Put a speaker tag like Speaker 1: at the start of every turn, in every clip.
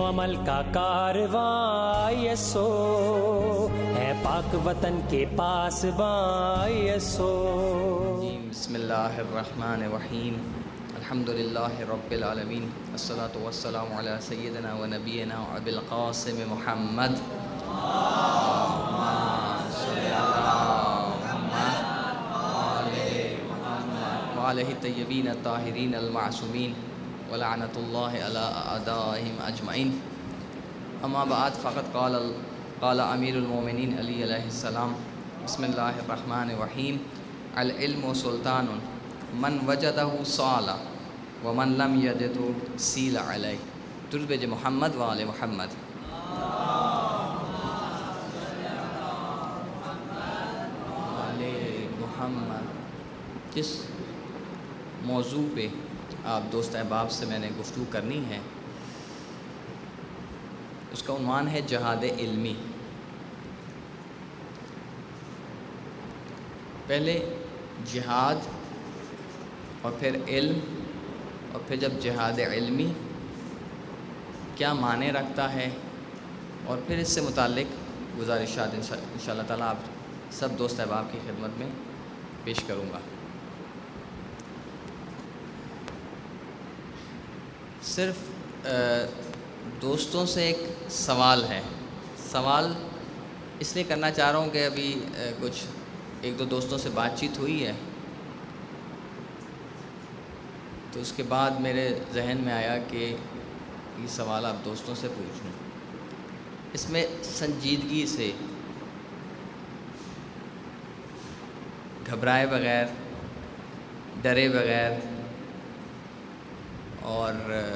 Speaker 1: عمل کا کارواں یسو ہے پاک وطن کے پاس باں یسو.
Speaker 2: بسم اللہ الرحمن الرحیم. الحمدللہ رب العالمین، الصلاۃ والسلام علی سیدنا و نبینا ابی القاسم محمد وعلیہ الطیبین الطاہرین المعصومین ولعنۃ اللہ علی اعدائہم اجمعین. اما بعد فقط قال امیر المومنین علی علیہ السلام. بسم اللہ الرحمن الرحیم. العلم سلطان من وجدہ صال ومن لم یجدہ سیل علیہ. تربج محمد وآل محمد. محمد. جس موضوع پہ آپ دوست احباب سے میں نے گفتگو کرنی ہے اس کا عنوان ہے جہاد علمی. پہلے جہاد اور پھر علم اور پھر جب جہاد علمی کیا معنی رکھتا ہے اور پھر اس سے متعلق گزارشات انشاء اللہ تعالیٰ آپ سب دوست احباب کی خدمت میں پیش کروں گا. صرف دوستوں سے ایک سوال ہے. سوال اس لیے کرنا چاہ رہا ہوں کہ ابھی کچھ ایک دو دوستوں سے بات چیت ہوئی ہے تو اس کے بعد میرے ذہن میں آیا کہ یہ سوال آپ دوستوں سے پوچھوں. اس میں سنجیدگی سے، گھبرائے بغیر، ڈرے بغیر اور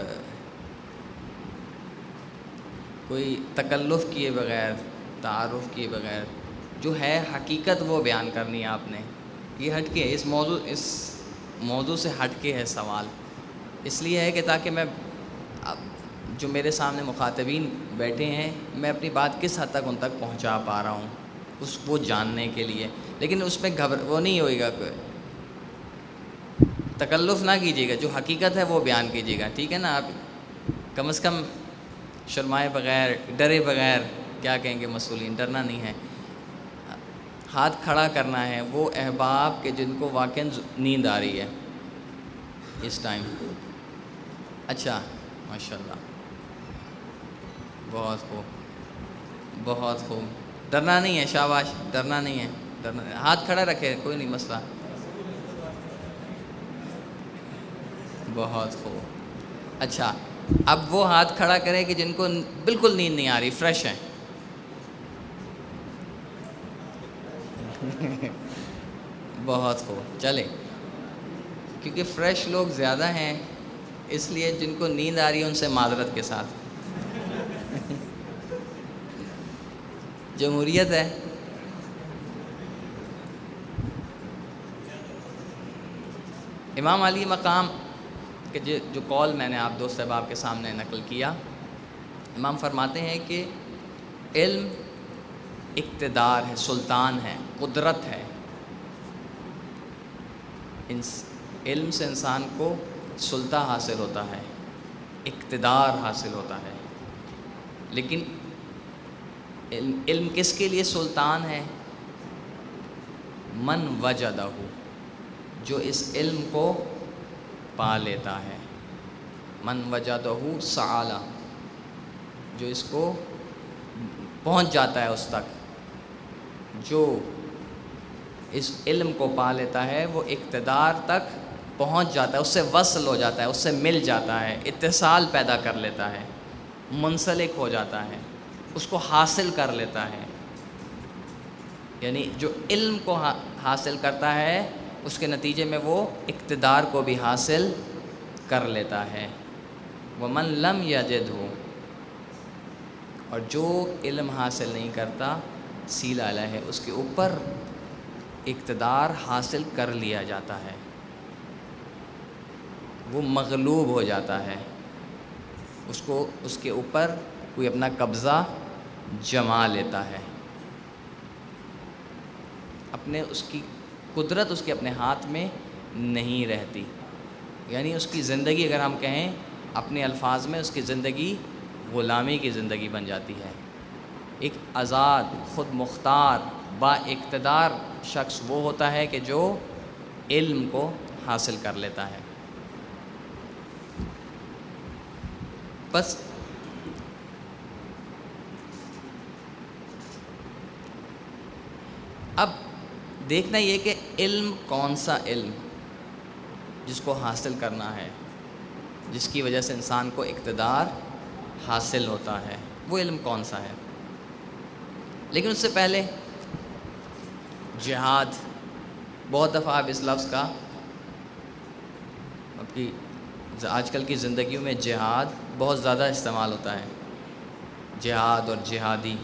Speaker 2: کوئی تکلف کیے بغیر، تعارف کیے بغیر جو ہے حقیقت وہ بیان کرنی ہے آپ نے. یہ ہٹ کے اس موضوع سے ہٹ کے ہے سوال. اس لیے ہے کہ تاکہ میں جو میرے سامنے مخاطبین بیٹھے ہیں میں اپنی بات کس حد تک ان تک پہنچا پا رہا ہوں وہ جاننے کے لیے. لیکن اس میں وہ نہیں ہوئے گا، تکلف نہ کیجیے گا، جو حقیقت ہے وہ بیان کیجیے گا. ٹھیک ہے نا؟ آپ کم از کم شرمائے بغیر، ڈرے بغیر. کیا کہیں گے مسئولین؟ ڈرنا نہیں ہے، ہاتھ کھڑا کرنا ہے وہ احباب کے جن کو واقعاً نیند آ رہی ہے اس ٹائم. اچھا، ماشاءاللہ، بہت خوب، بہت خوب. ڈرنا نہیں ہے، شاباش، ڈرنا نہیں ہے. ہاتھ کھڑا رکھے، کوئی نہیں مسئلہ. بہت خوب. اچھا، اب وہ ہاتھ کھڑا کرے کہ جن کو بالکل نیند نہیں آ رہی، فریش ہیں. بہت خوب. چلے، کیونکہ فریش لوگ زیادہ ہیں اس لیے جن کو نیند آ رہی ہے ان سے معذرت کے ساتھ. جمہوریت ہے. امام علی مقام کہ جو قول میں نے آپ دوست احباب کے سامنے نقل کیا، امام فرماتے ہیں کہ علم اقتدار ہے، سلطان ہے، قدرت ہے. علم سے انسان کو سلطہ حاصل ہوتا ہے، اقتدار حاصل ہوتا ہے. لیکن علم کس کے لیے سلطان ہے؟ من وجدہ، جو اس علم کو پا لیتا ہے. من وجدہ سعالا، جو اس کو پہنچ جاتا ہے اس تک. جو اس علم کو پا لیتا ہے وہ اقتدار تک پہنچ جاتا ہے، اس سے وصل ہو جاتا ہے، اس سے مل جاتا ہے، اتصال پیدا کر لیتا ہے، منسلک ہو جاتا ہے، اس کو حاصل کر لیتا ہے. یعنی جو علم کو حاصل کرتا ہے اس کے نتیجے میں وہ اقتدار کو بھی حاصل کر لیتا ہے. ومن لم یجدہ، اور جو علم حاصل نہیں کرتا، سیل علیہ ہے، اس کے اوپر اقتدار حاصل کر لیا جاتا ہے، وہ مغلوب ہو جاتا ہے، اس کے اوپر کوئی اپنا قبضہ جما لیتا ہے. اس کی قدرت اس کے اپنے ہاتھ میں نہیں رہتی. یعنی اس کی زندگی، اگر ہم کہیں اپنے الفاظ میں، اس کی زندگی غلامی کی زندگی بن جاتی ہے۔ ایک آزاد، خود مختار، با اقتدار شخص وہ ہوتا ہے کہ جو علم کو حاصل کر لیتا ہے۔ بس اب دیکھنا یہ کہ علم کون سا علم جس کو حاصل کرنا ہے، جس کی وجہ سے انسان کو اقتدار حاصل ہوتا ہے، وہ علم کون سا ہے۔ لیکن اس سے پہلے جہاد، بہت دفعہ آپ اس لفظ کا آج کل کی زندگیوں میں جہاد بہت زیادہ استعمال ہوتا ہے، جہاد اور جہادی،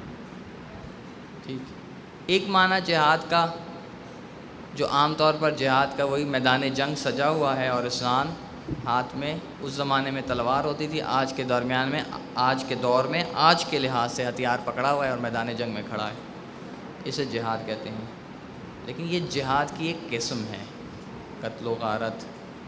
Speaker 2: ٹھیک۔ ایک معنی جہاد کا جو عام طور پر جہاد کا وہی میدان جنگ سجا ہوا ہے اور انسان ہاتھ میں، اس زمانے میں تلوار ہوتی تھی، آج کے دور میں آج کے لحاظ سے ہتھیار پکڑا ہوا ہے اور میدان جنگ میں کھڑا ہے، اسے جہاد کہتے ہیں۔ لیکن یہ جہاد کی ایک قسم ہے، قتل و غارت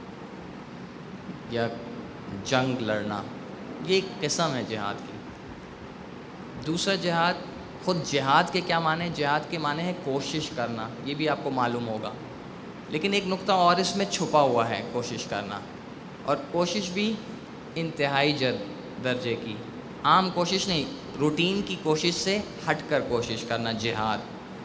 Speaker 2: یا جنگ لڑنا، یہ ایک قسم ہے جہاد کی۔ دوسرا جہاد، خود جہاد کے کیا معنی؟ جہاد کے معنی ہے کوشش کرنا، یہ بھی آپ کو معلوم ہوگا، لیکن ایک نقطہ اور اس میں چھپا ہوا ہے، کوشش کرنا، اور کوشش بھی انتہائی درجے کی، عام کوشش نہیں، روٹین کی کوشش سے ہٹ کر کوشش کرنا، جہاد۔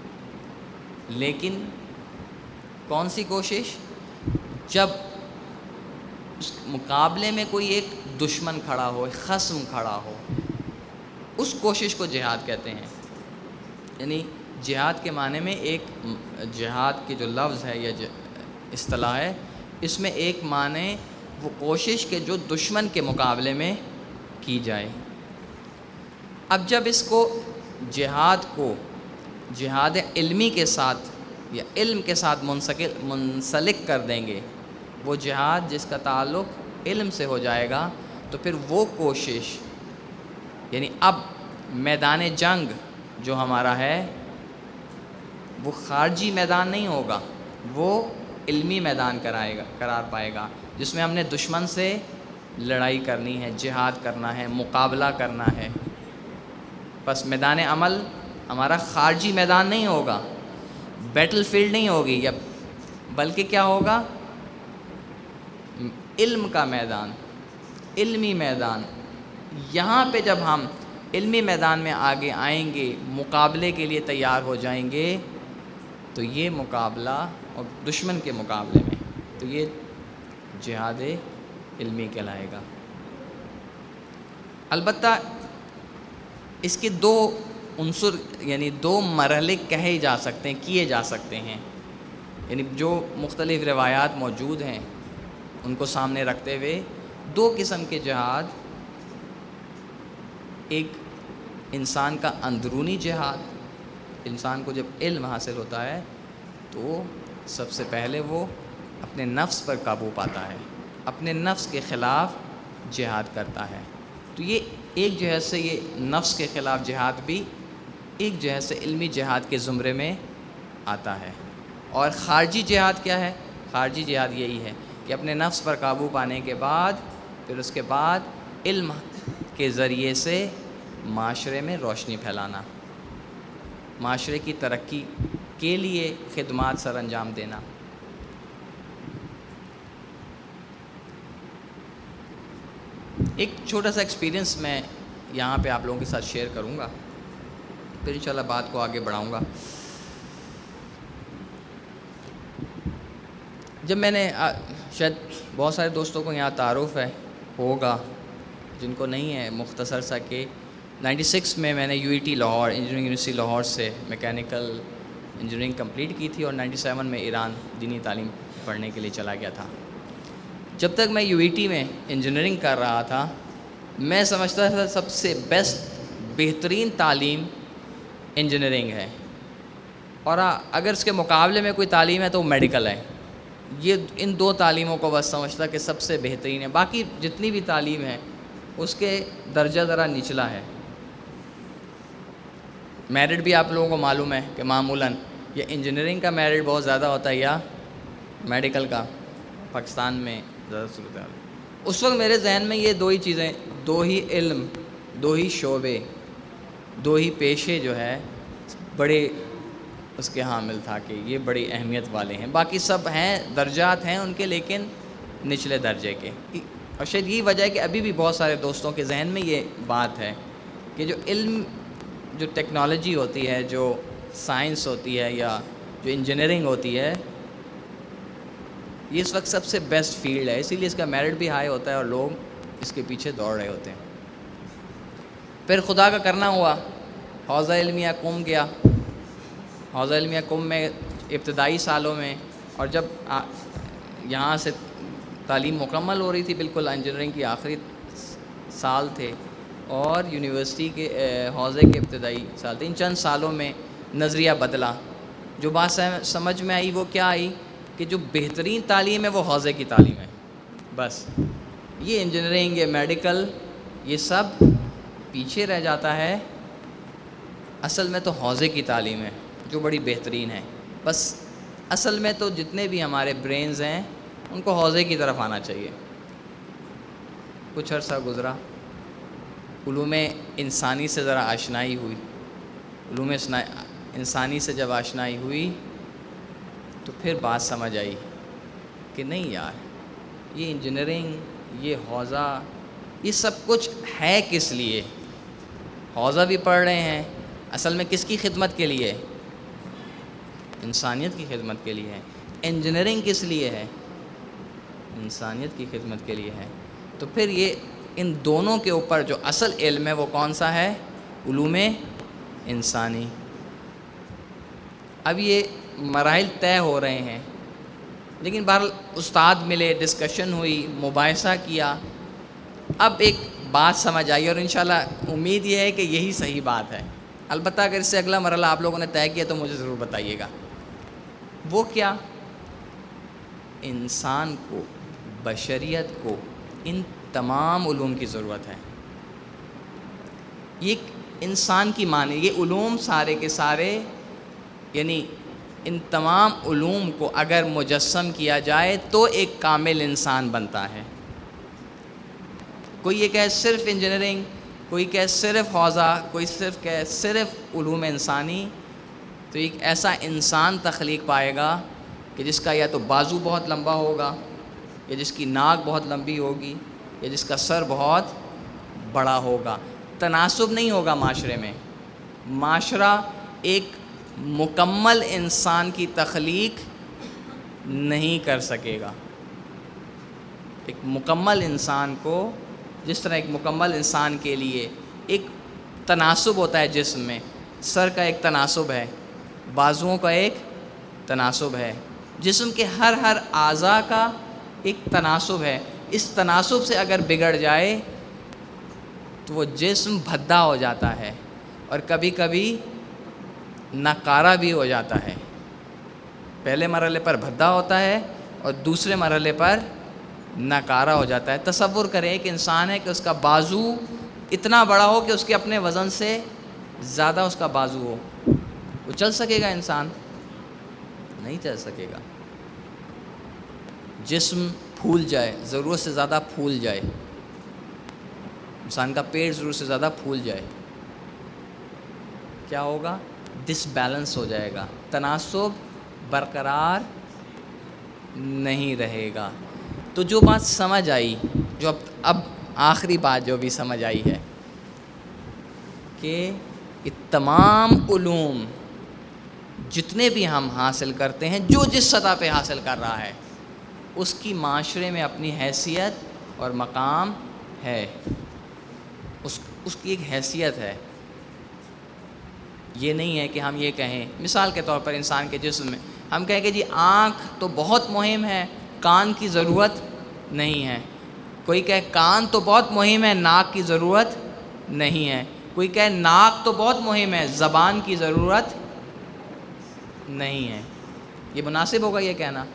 Speaker 2: لیکن کون سی کوشش؟ جب اس مقابلے میں کوئی ایک دشمن کھڑا ہو، ایک خصم کھڑا ہو، اس کوشش کو جہاد کہتے ہیں۔ یعنی جہاد کے معنی میں ایک جہاد کے جو لفظ ہے یا اصطلاح ہے، اس میں ایک معنی وہ کوشش کے جو دشمن کے مقابلے میں کی جائے۔ اب جب اس کو جہاد علمی کے ساتھ یا علم کے ساتھ منسلک کر دیں گے، وہ جہاد جس کا تعلق علم سے ہو جائے گا، تو پھر وہ کوشش، یعنی اب میدان جنگ جو ہمارا ہے وہ خارجی میدان نہیں ہوگا، وہ علمی میدان قرار پائے گا، جس میں ہم نے دشمن سے لڑائی کرنی ہے، جہاد کرنا ہے، مقابلہ کرنا ہے۔ بس میدان عمل ہمارا خارجی میدان نہیں ہوگا، بیٹل فیلڈ نہیں ہوگی، یا بلکہ کیا ہوگا؟ علم کا میدان، علمی میدان۔ یہاں پہ جب ہم علمی میدان میں آگے آئیں گے، مقابلے کے لیے تیار ہو جائیں گے، تو یہ مقابلہ اور دشمن کے مقابلے میں تو یہ جہاد علمی کہلائے گا۔ البتہ اس کے دو عنصر یعنی دو مرحلے کیے جا سکتے ہیں، یعنی جو مختلف روایات موجود ہیں ان کو سامنے رکھتے ہوئے دو قسم کے جہاد، ایک انسان کا اندرونی جہاد، انسان کو جب علم حاصل ہوتا ہے تو سب سے پہلے وہ اپنے نفس پر قابو پاتا ہے، اپنے نفس کے خلاف جہاد کرتا ہے، تو یہ ایک جہاد سے یہ نفس کے خلاف جہاد بھی ایک جہاد سے علمی جہاد کے زمرے میں آتا ہے۔ اور خارجی جہاد کیا ہے؟ خارجی جہاد یہی ہے کہ اپنے نفس پر قابو پانے کے بعد پھر اس کے بعد علم کے ذریعے سے معاشرے میں روشنی پھیلانا، معاشرے کی ترقی کے لیے خدمات سر انجام دینا۔ ایک چھوٹا سا ایکسپیرینس میں یہاں پہ آپ لوگوں کے ساتھ شیئر کروں گا، پھر انشاءاللہ بات کو آگے بڑھاؤں گا۔ جب میں نے شاید بہت سارے دوستوں کو یہاں تعارف ہوگا، جن کو نہیں ہے مختصر سا، کہ 96 میں نے UET Lahore engineering university Lahore سے میکینیکل انجینئرنگ کمپلیٹ کی تھی، اور 97 میں ایران دینی تعلیم پڑھنے کے لیے چلا گیا تھا۔ جب تک میں UET میں انجینئرنگ کر رہا تھا، میں سمجھتا تھا سب سے بہترین تعلیم انجینئرنگ ہے، اور اگر اس کے مقابلے میں کوئی تعلیم ہے تو وہ میڈیکل ہے۔ یہ ان دو تعلیموں کو بس سمجھتا کہ سب سے بہترین ہے، باقی جتنی بھی تعلیم ہے اس کے درجہ ذرا نچلا ہے۔ میرٹ بھی آپ لوگوں کو معلوم ہے کہ معمولاً یا انجینئرنگ کا میرٹ بہت زیادہ ہوتا ہے یا میڈیکل کا، پاکستان میں زیادہ صورت حال۔ اس وقت میرے ذہن میں یہ دو ہی چیزیں، دو ہی علم دو ہی شعبے، دو ہی پیشے جو ہے بڑے اس کے حامل تھا کہ یہ بڑی اہمیت والے ہیں، باقی سب ہیں درجات ہیں ان کے لیکن نچلے درجے کے۔ اور شاید یہی وجہ ہے کہ ابھی بھی بہت سارے دوستوں کے ذہن میں یہ بات ہے کہ جو علم، جو ٹیکنالوجی ہوتی ہے، جو سائنس ہوتی ہے یا جو انجینئرنگ ہوتی ہے، یہ اس وقت سب سے بیسٹ فیلڈ ہے، اسی لیے اس کا میرٹ بھی ہائی ہوتا ہے اور لوگ اس کے پیچھے دوڑ رہے ہوتے ہیں۔ پھر خدا کا کرنا ہوا، حوزہ علمیہ قم گیا۔ حوزہ علمیہ قم میں ابتدائی سالوں میں، اور جب یہاں سے تعلیم مکمل ہو رہی تھی، بالکل انجینئرنگ کی آخری سال تھے اور یونیورسٹی کے حوزے کے ابتدائی سال تھے، ان چند سالوں میں نظریہ بدلا۔ جو بات سمجھ میں آئی وہ کیا آئی کہ جو بہترین تعلیم ہے وہ حوزے کی تعلیم ہے، بس یہ انجینئرنگ، یہ میڈیکل، یہ سب پیچھے رہ جاتا ہے۔ اصل میں تو حوزے کی تعلیم ہے جو بڑی بہترین ہے، بس اصل میں تو جتنے بھی ہمارے برینز ہیں ان کو حوزے کی طرف آنا چاہیے۔ کچھ عرصہ گزرا، علوم انسانی سے ذرا آشنائی ہوئی، علوم انسانی سے جب آشنائی ہوئی تو پھر بات سمجھ آئی کہ نہیں یار، یہ انجینئرنگ، یہ حوزہ، یہ سب کچھ ہے کس لیے؟ حوزہ بھی پڑھ رہے ہیں، اصل میں کس کی خدمت کے لیے؟ انسانیت کی خدمت کے لیے ہے۔ انجینئرنگ کس لیے ہے؟ انسانیت کی خدمت کے لیے ہے۔ تو پھر یہ ان دونوں کے اوپر جو اصل علم ہے وہ کون سا ہے؟ علوم انسانی۔ اب یہ مراحل طے ہو رہے ہیں، لیکن بہرحال استاد ملے، ڈسکشن ہوئی، مباحثہ کیا، اب ایک بات سمجھ آئی، اور انشاءاللہ امید یہ ہے کہ یہی صحیح بات ہے۔ البتہ اگر اس سے اگلا مرحلہ آپ لوگوں نے طے کیا تو مجھے ضرور بتائیے گا۔ وہ کیا؟ انسان کو، بشریت کو ان تمام علوم کی ضرورت ہے۔ یہ انسان کی معنی، یہ علوم سارے کے سارے، یعنی ان تمام علوم کو اگر مجسم کیا جائے تو ایک کامل انسان بنتا ہے۔ کوئی یہ کہے صرف انجینئرنگ، کوئی کہے صرف حوزہ، کوئی کہے صرف علوم انسانی، تو ایک ایسا انسان تخلیق پائے گا کہ جس کا یا تو بازو بہت لمبا ہوگا، یا جس کی ناک بہت لمبی ہوگی، یا جس کا سر بہت بڑا ہوگا۔ تناسب نہیں ہوگا معاشرے میں۔ معاشرہ ایک مکمل انسان کی تخلیق نہیں کر سکے گا۔ ایک مکمل انسان کو، جس طرح ایک مکمل انسان کے لیے ایک تناسب ہوتا ہے جسم میں، سر کا ایک تناسب ہے، بازوؤں کا ایک تناسب ہے، جسم کے ہر اعضاء کا ایک تناسب ہے۔ اس تناسب سے اگر بگڑ جائے تو وہ جسم بھدا ہو جاتا ہے اور کبھی کبھی ناکارہ بھی ہو جاتا ہے۔ پہلے مرحلے پر بھدا ہوتا ہے اور دوسرے مرحلے پر ناکارہ ہو جاتا ہے۔ تصور کریں ایک انسان ہے کہ اس کا بازو اتنا بڑا ہو کہ اس کے اپنے وزن سے زیادہ اس کا بازو ہو، وہ چل سکے گا؟ انسان نہیں چل سکے گا۔ جسم پھول جائے، ضرورت سے زیادہ پھول جائے، انسان کا پیٹ ضرورت سے زیادہ پھول جائے، کیا ہوگا؟ ڈس بیلنس ہو جائے گا، تناسب برقرار نہیں رہے گا۔ تو جو بات سمجھ آئی، جو اب آخری بات جو بھی سمجھ آئی ہے کہ یہ تمام علوم جتنے بھی ہم حاصل کرتے ہیں، جو جس سطح پہ حاصل کر رہا ہے، اس کی معاشرے میں اپنی حیثیت اور مقام ہے، اس کی ایک حیثیت ہے۔ یہ نہیں ہے کہ ہم یہ کہیں، مثال کے طور پر انسان کے جسم میں ہم کہیں کہ جی آنکھ تو بہت مہم ہے، کان کی ضرورت نہیں ہے۔ کوئی کہے کان تو بہت مہم ہے، ناک کی ضرورت نہیں ہے۔ کوئی کہے ناک تو بہت مہم ہے، زبان کی ضرورت نہیں ہے۔ یہ مناسب ہوگا یہ کہنا؟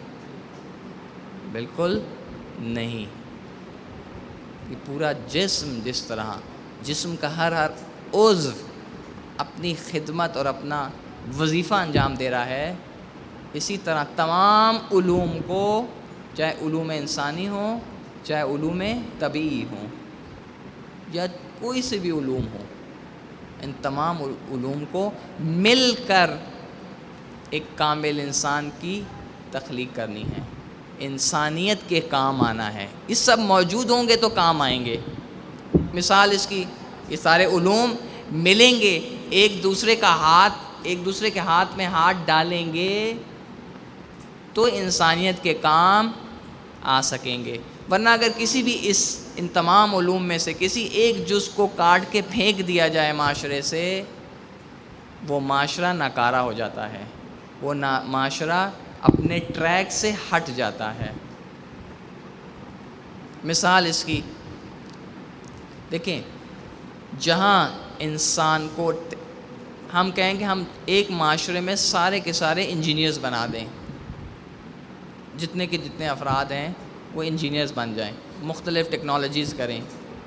Speaker 2: بالکل نہیں۔ یہ پورا جسم، جس طرح جسم کا ہر عضو اپنی خدمت اور اپنا وظیفہ انجام دے رہا ہے، اسی طرح تمام علوم کو، چاہے علوم انسانی ہوں، چاہے علوم طبیعی ہوں، یا کوئی سے بھی علوم ہو، ان تمام علوم کو مل کر ایک کامل انسان کی تخلیق کرنی ہے، انسانیت کے کام آنا ہے۔ یہ سب موجود ہوں گے تو کام آئیں گے۔ مثال اس کی، یہ سارے علوم ملیں گے، ایک دوسرے کے ہاتھ میں ہاتھ ڈالیں گے تو انسانیت کے کام آ سکیں گے، ورنہ اگر کسی بھی ان تمام علوم میں سے کسی ایک جز کو کاٹ کے پھینک دیا جائے معاشرے سے، وہ معاشرہ ناکارہ ہو جاتا ہے، وہ معاشرہ اپنے ٹریک سے ہٹ جاتا ہے۔ مثال اس کی دیکھیں، جہاں انسان کو ہم کہیں کہ ہم ایک معاشرے میں سارے کے سارے انجینئرز بنا دیں، جتنے افراد ہیں وہ انجینئرز بن جائیں، مختلف ٹیکنالوجیز کریں،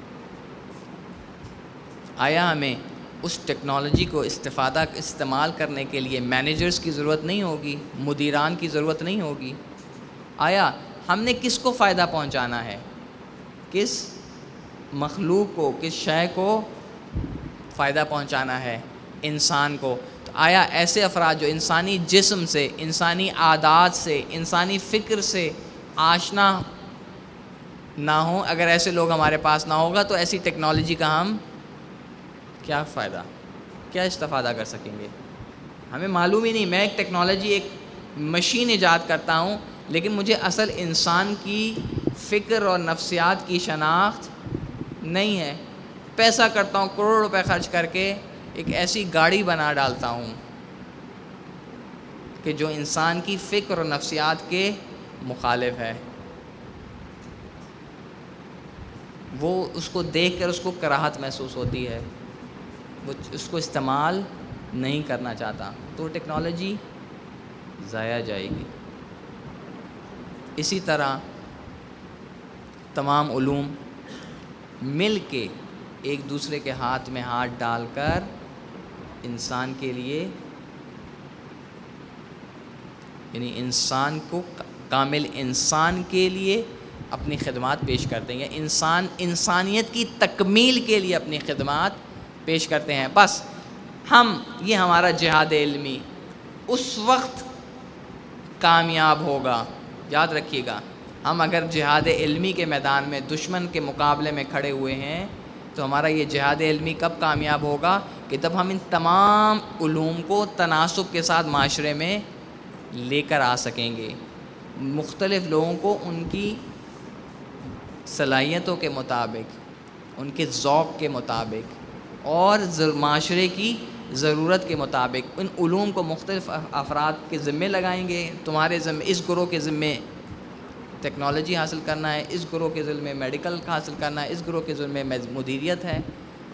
Speaker 2: آیا ہمیں اس ٹیکنالوجی کو استعمال کرنے کے لیے مینیجرز کی ضرورت نہیں ہوگی، مدیران کی ضرورت نہیں ہوگی؟ آیا ہم نے کس کو فائدہ پہنچانا ہے؟ کس مخلوق کو، کس شے کو فائدہ پہنچانا ہے؟ انسان کو۔ تو آیا ایسے افراد جو انسانی جسم سے، انسانی عادات سے، انسانی فکر سے آشنا نہ ہوں، اگر ایسے لوگ ہمارے پاس نہ ہوگا تو ایسی ٹیکنالوجی کا ہم کیا فائدہ، کیا استفادہ کر سکیں گے؟ ہمیں معلوم ہی نہیں۔ میں ایک ٹیکنالوجی، ایک مشین ایجاد کرتا ہوں، لیکن مجھے اصل انسان کی فکر اور نفسیات کی شناخت نہیں ہے۔ پیسہ کرتا ہوں، کروڑ روپے خرچ کر کے ایک ایسی گاڑی بنا ڈالتا ہوں کہ جو انسان کی فکر اور نفسیات کے مخالف ہے، وہ اس کو دیکھ کر اس کو کراہت محسوس ہوتی ہے، وہ اس کو استعمال نہیں کرنا چاہتا، تو ٹیکنالوجی ضائع جائے گی۔ اسی طرح تمام علوم مل کے ایک دوسرے کے ہاتھ میں ہاتھ ڈال کر انسان کے لیے، یعنی انسان کو کامل انسان کے لیے اپنی خدمات پیش کرتے ہیں، یا انسانیت کی تکمیل کے لیے اپنی خدمات پیش کرتے ہیں۔ بس یہ ہمارا جہاد علمی اس وقت کامیاب ہوگا۔ یاد رکھیے گا، ہم اگر جہاد علمی کے میدان میں دشمن کے مقابلے میں کھڑے ہوئے ہیں تو ہمارا یہ جہاد علمی کب کامیاب ہوگا؟ کہ جب ہم ان تمام علوم کو تناسب کے ساتھ معاشرے میں لے کر آ سکیں گے، مختلف لوگوں کو ان کی صلاحیتوں کے مطابق، ان کے ذوق کے مطابق اور معاشرے کی ضرورت کے مطابق ان علوم کو مختلف افراد کے ذمے لگائیں گے۔ تمہارے ذمے، اس گروہ کے ذمے ٹیکنالوجی حاصل کرنا ہے، اس گروہ کے ذمے میڈیکل حاصل کرنا ہے، اس گروہ کے ذمے مدیریت ہے۔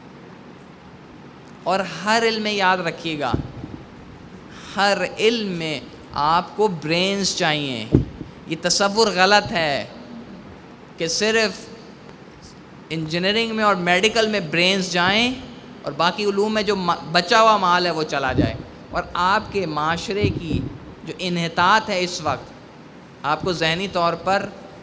Speaker 2: اور ہر علم میں یاد رکھیے گا، ہر علم میں آپ کو برینز چاہیے۔ یہ تصور غلط ہے کہ صرف انجینئرنگ میں اور میڈیکل میں برینز جائیں اور باقی علوم میں جو بچا ہوا مال ہے وہ چلا جائے۔ اور آپ کے معاشرے کی جو انحطاط ہے اس وقت، آپ کو ذہنی طور پر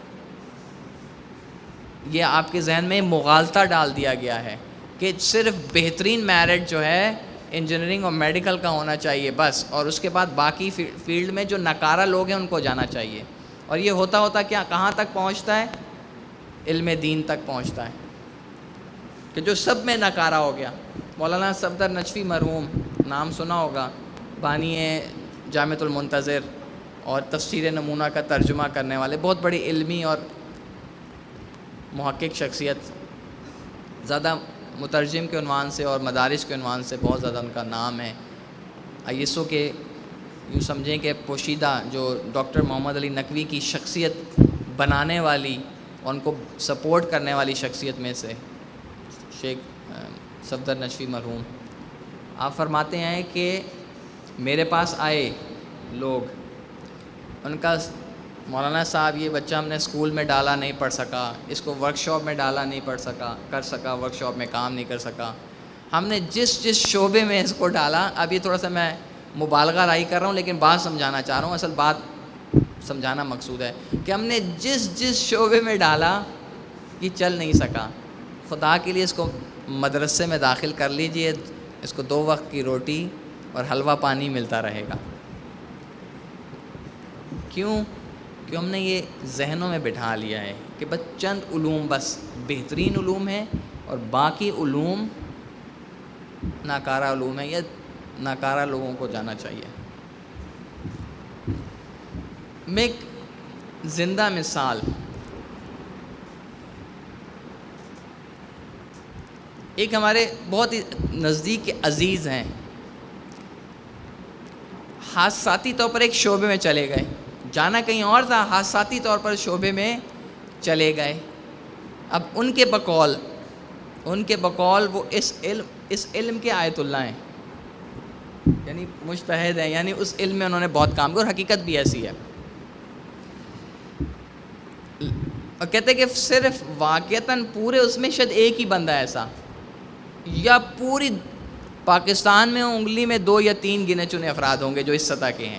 Speaker 2: یہ آپ کے ذہن میں مغالطہ ڈال دیا گیا ہے کہ صرف بہترین میرٹ جو ہے انجینئرنگ اور میڈیکل کا ہونا چاہیے بس، اور اس کے بعد باقی فیلڈ میں جو ناکارہ لوگ ہیں ان کو جانا چاہیے۔ اور یہ ہوتا کیا کہاں تک پہنچتا ہے؟ علم دین تک پہنچتا ہے، کہ جو سب میں ناکارہ ہو گیا۔ مولانا صفدر نجفی مرحوم، نام سنا ہوگا، بانی جامعۃ المنتظر اور تفسیر نمونہ کا ترجمہ کرنے والے، بہت بڑی علمی اور محقق شخصیت، زیادہ مترجم کے عنوان سے اور مدارس کے عنوان سے بہت زیادہ ان کا نام ہے۔ ISO کے یوں سمجھیں کہ پوشیدہ جو ڈاکٹر محمد علی نقوی کی شخصیت بنانے والی اور ان کو سپورٹ کرنے والی شخصیت میں سے شیخ صفدر نجفی مرحوم، آپ فرماتے ہیں کہ میرے پاس آئے لوگ، ان کا مولانا صاحب یہ بچہ ہم نے اسکول میں ڈالا نہیں پڑھ سکا، اس کو ورک شاپ میں ڈالا نہیں کر سکا ورک شاپ میں کام نہیں کر سکا، ہم نے جس شعبے میں اس کو ڈالا، اب یہ تھوڑا سا میں مبالغہ رائی کر رہا ہوں لیکن بات سمجھانا چاہ رہا ہوں، اصل بات سمجھانا مقصود ہے کہ ہم نے جس شعبے میں ڈالا یہ چل نہیں سکا، خدا کے لیے اس کو مدرسے میں داخل کر لیجئے، اس کو 2 وقت کی روٹی اور حلوہ پانی ملتا رہے گا۔ کیوں؟ کہ ہم نے یہ ذہنوں میں بٹھا لیا ہے کہ بس چند علوم بس بہترین علوم ہیں اور باقی علوم ناکارہ علوم ہیں، یا ناکارہ لوگوں کو جانا چاہیے۔ میں ایک زندہ مثال، ایک ہمارے بہت ہی نزدیک کے عزیز ہیں، حادثاتی طور پر ایک شعبے میں چلے گئے، جانا کہیں اور تھا، حادثاتی طور پر شعبے میں چلے گئے۔ اب ان کے بقول وہ اس علم کے آیت اللہ ہیں، یعنی مجتہد ہیں، یعنی اس علم میں انہوں نے بہت کام کیا، اور حقیقت بھی ایسی ہے۔ اور کہتے ہیں کہ صرف واقعتاً پورے اس میں شاید ایک ہی بندہ ایسا، یا پوری پاکستان میں انگلی میں 2 یا 3 گنے چنے افراد ہوں گے جو اس سطح کے ہیں۔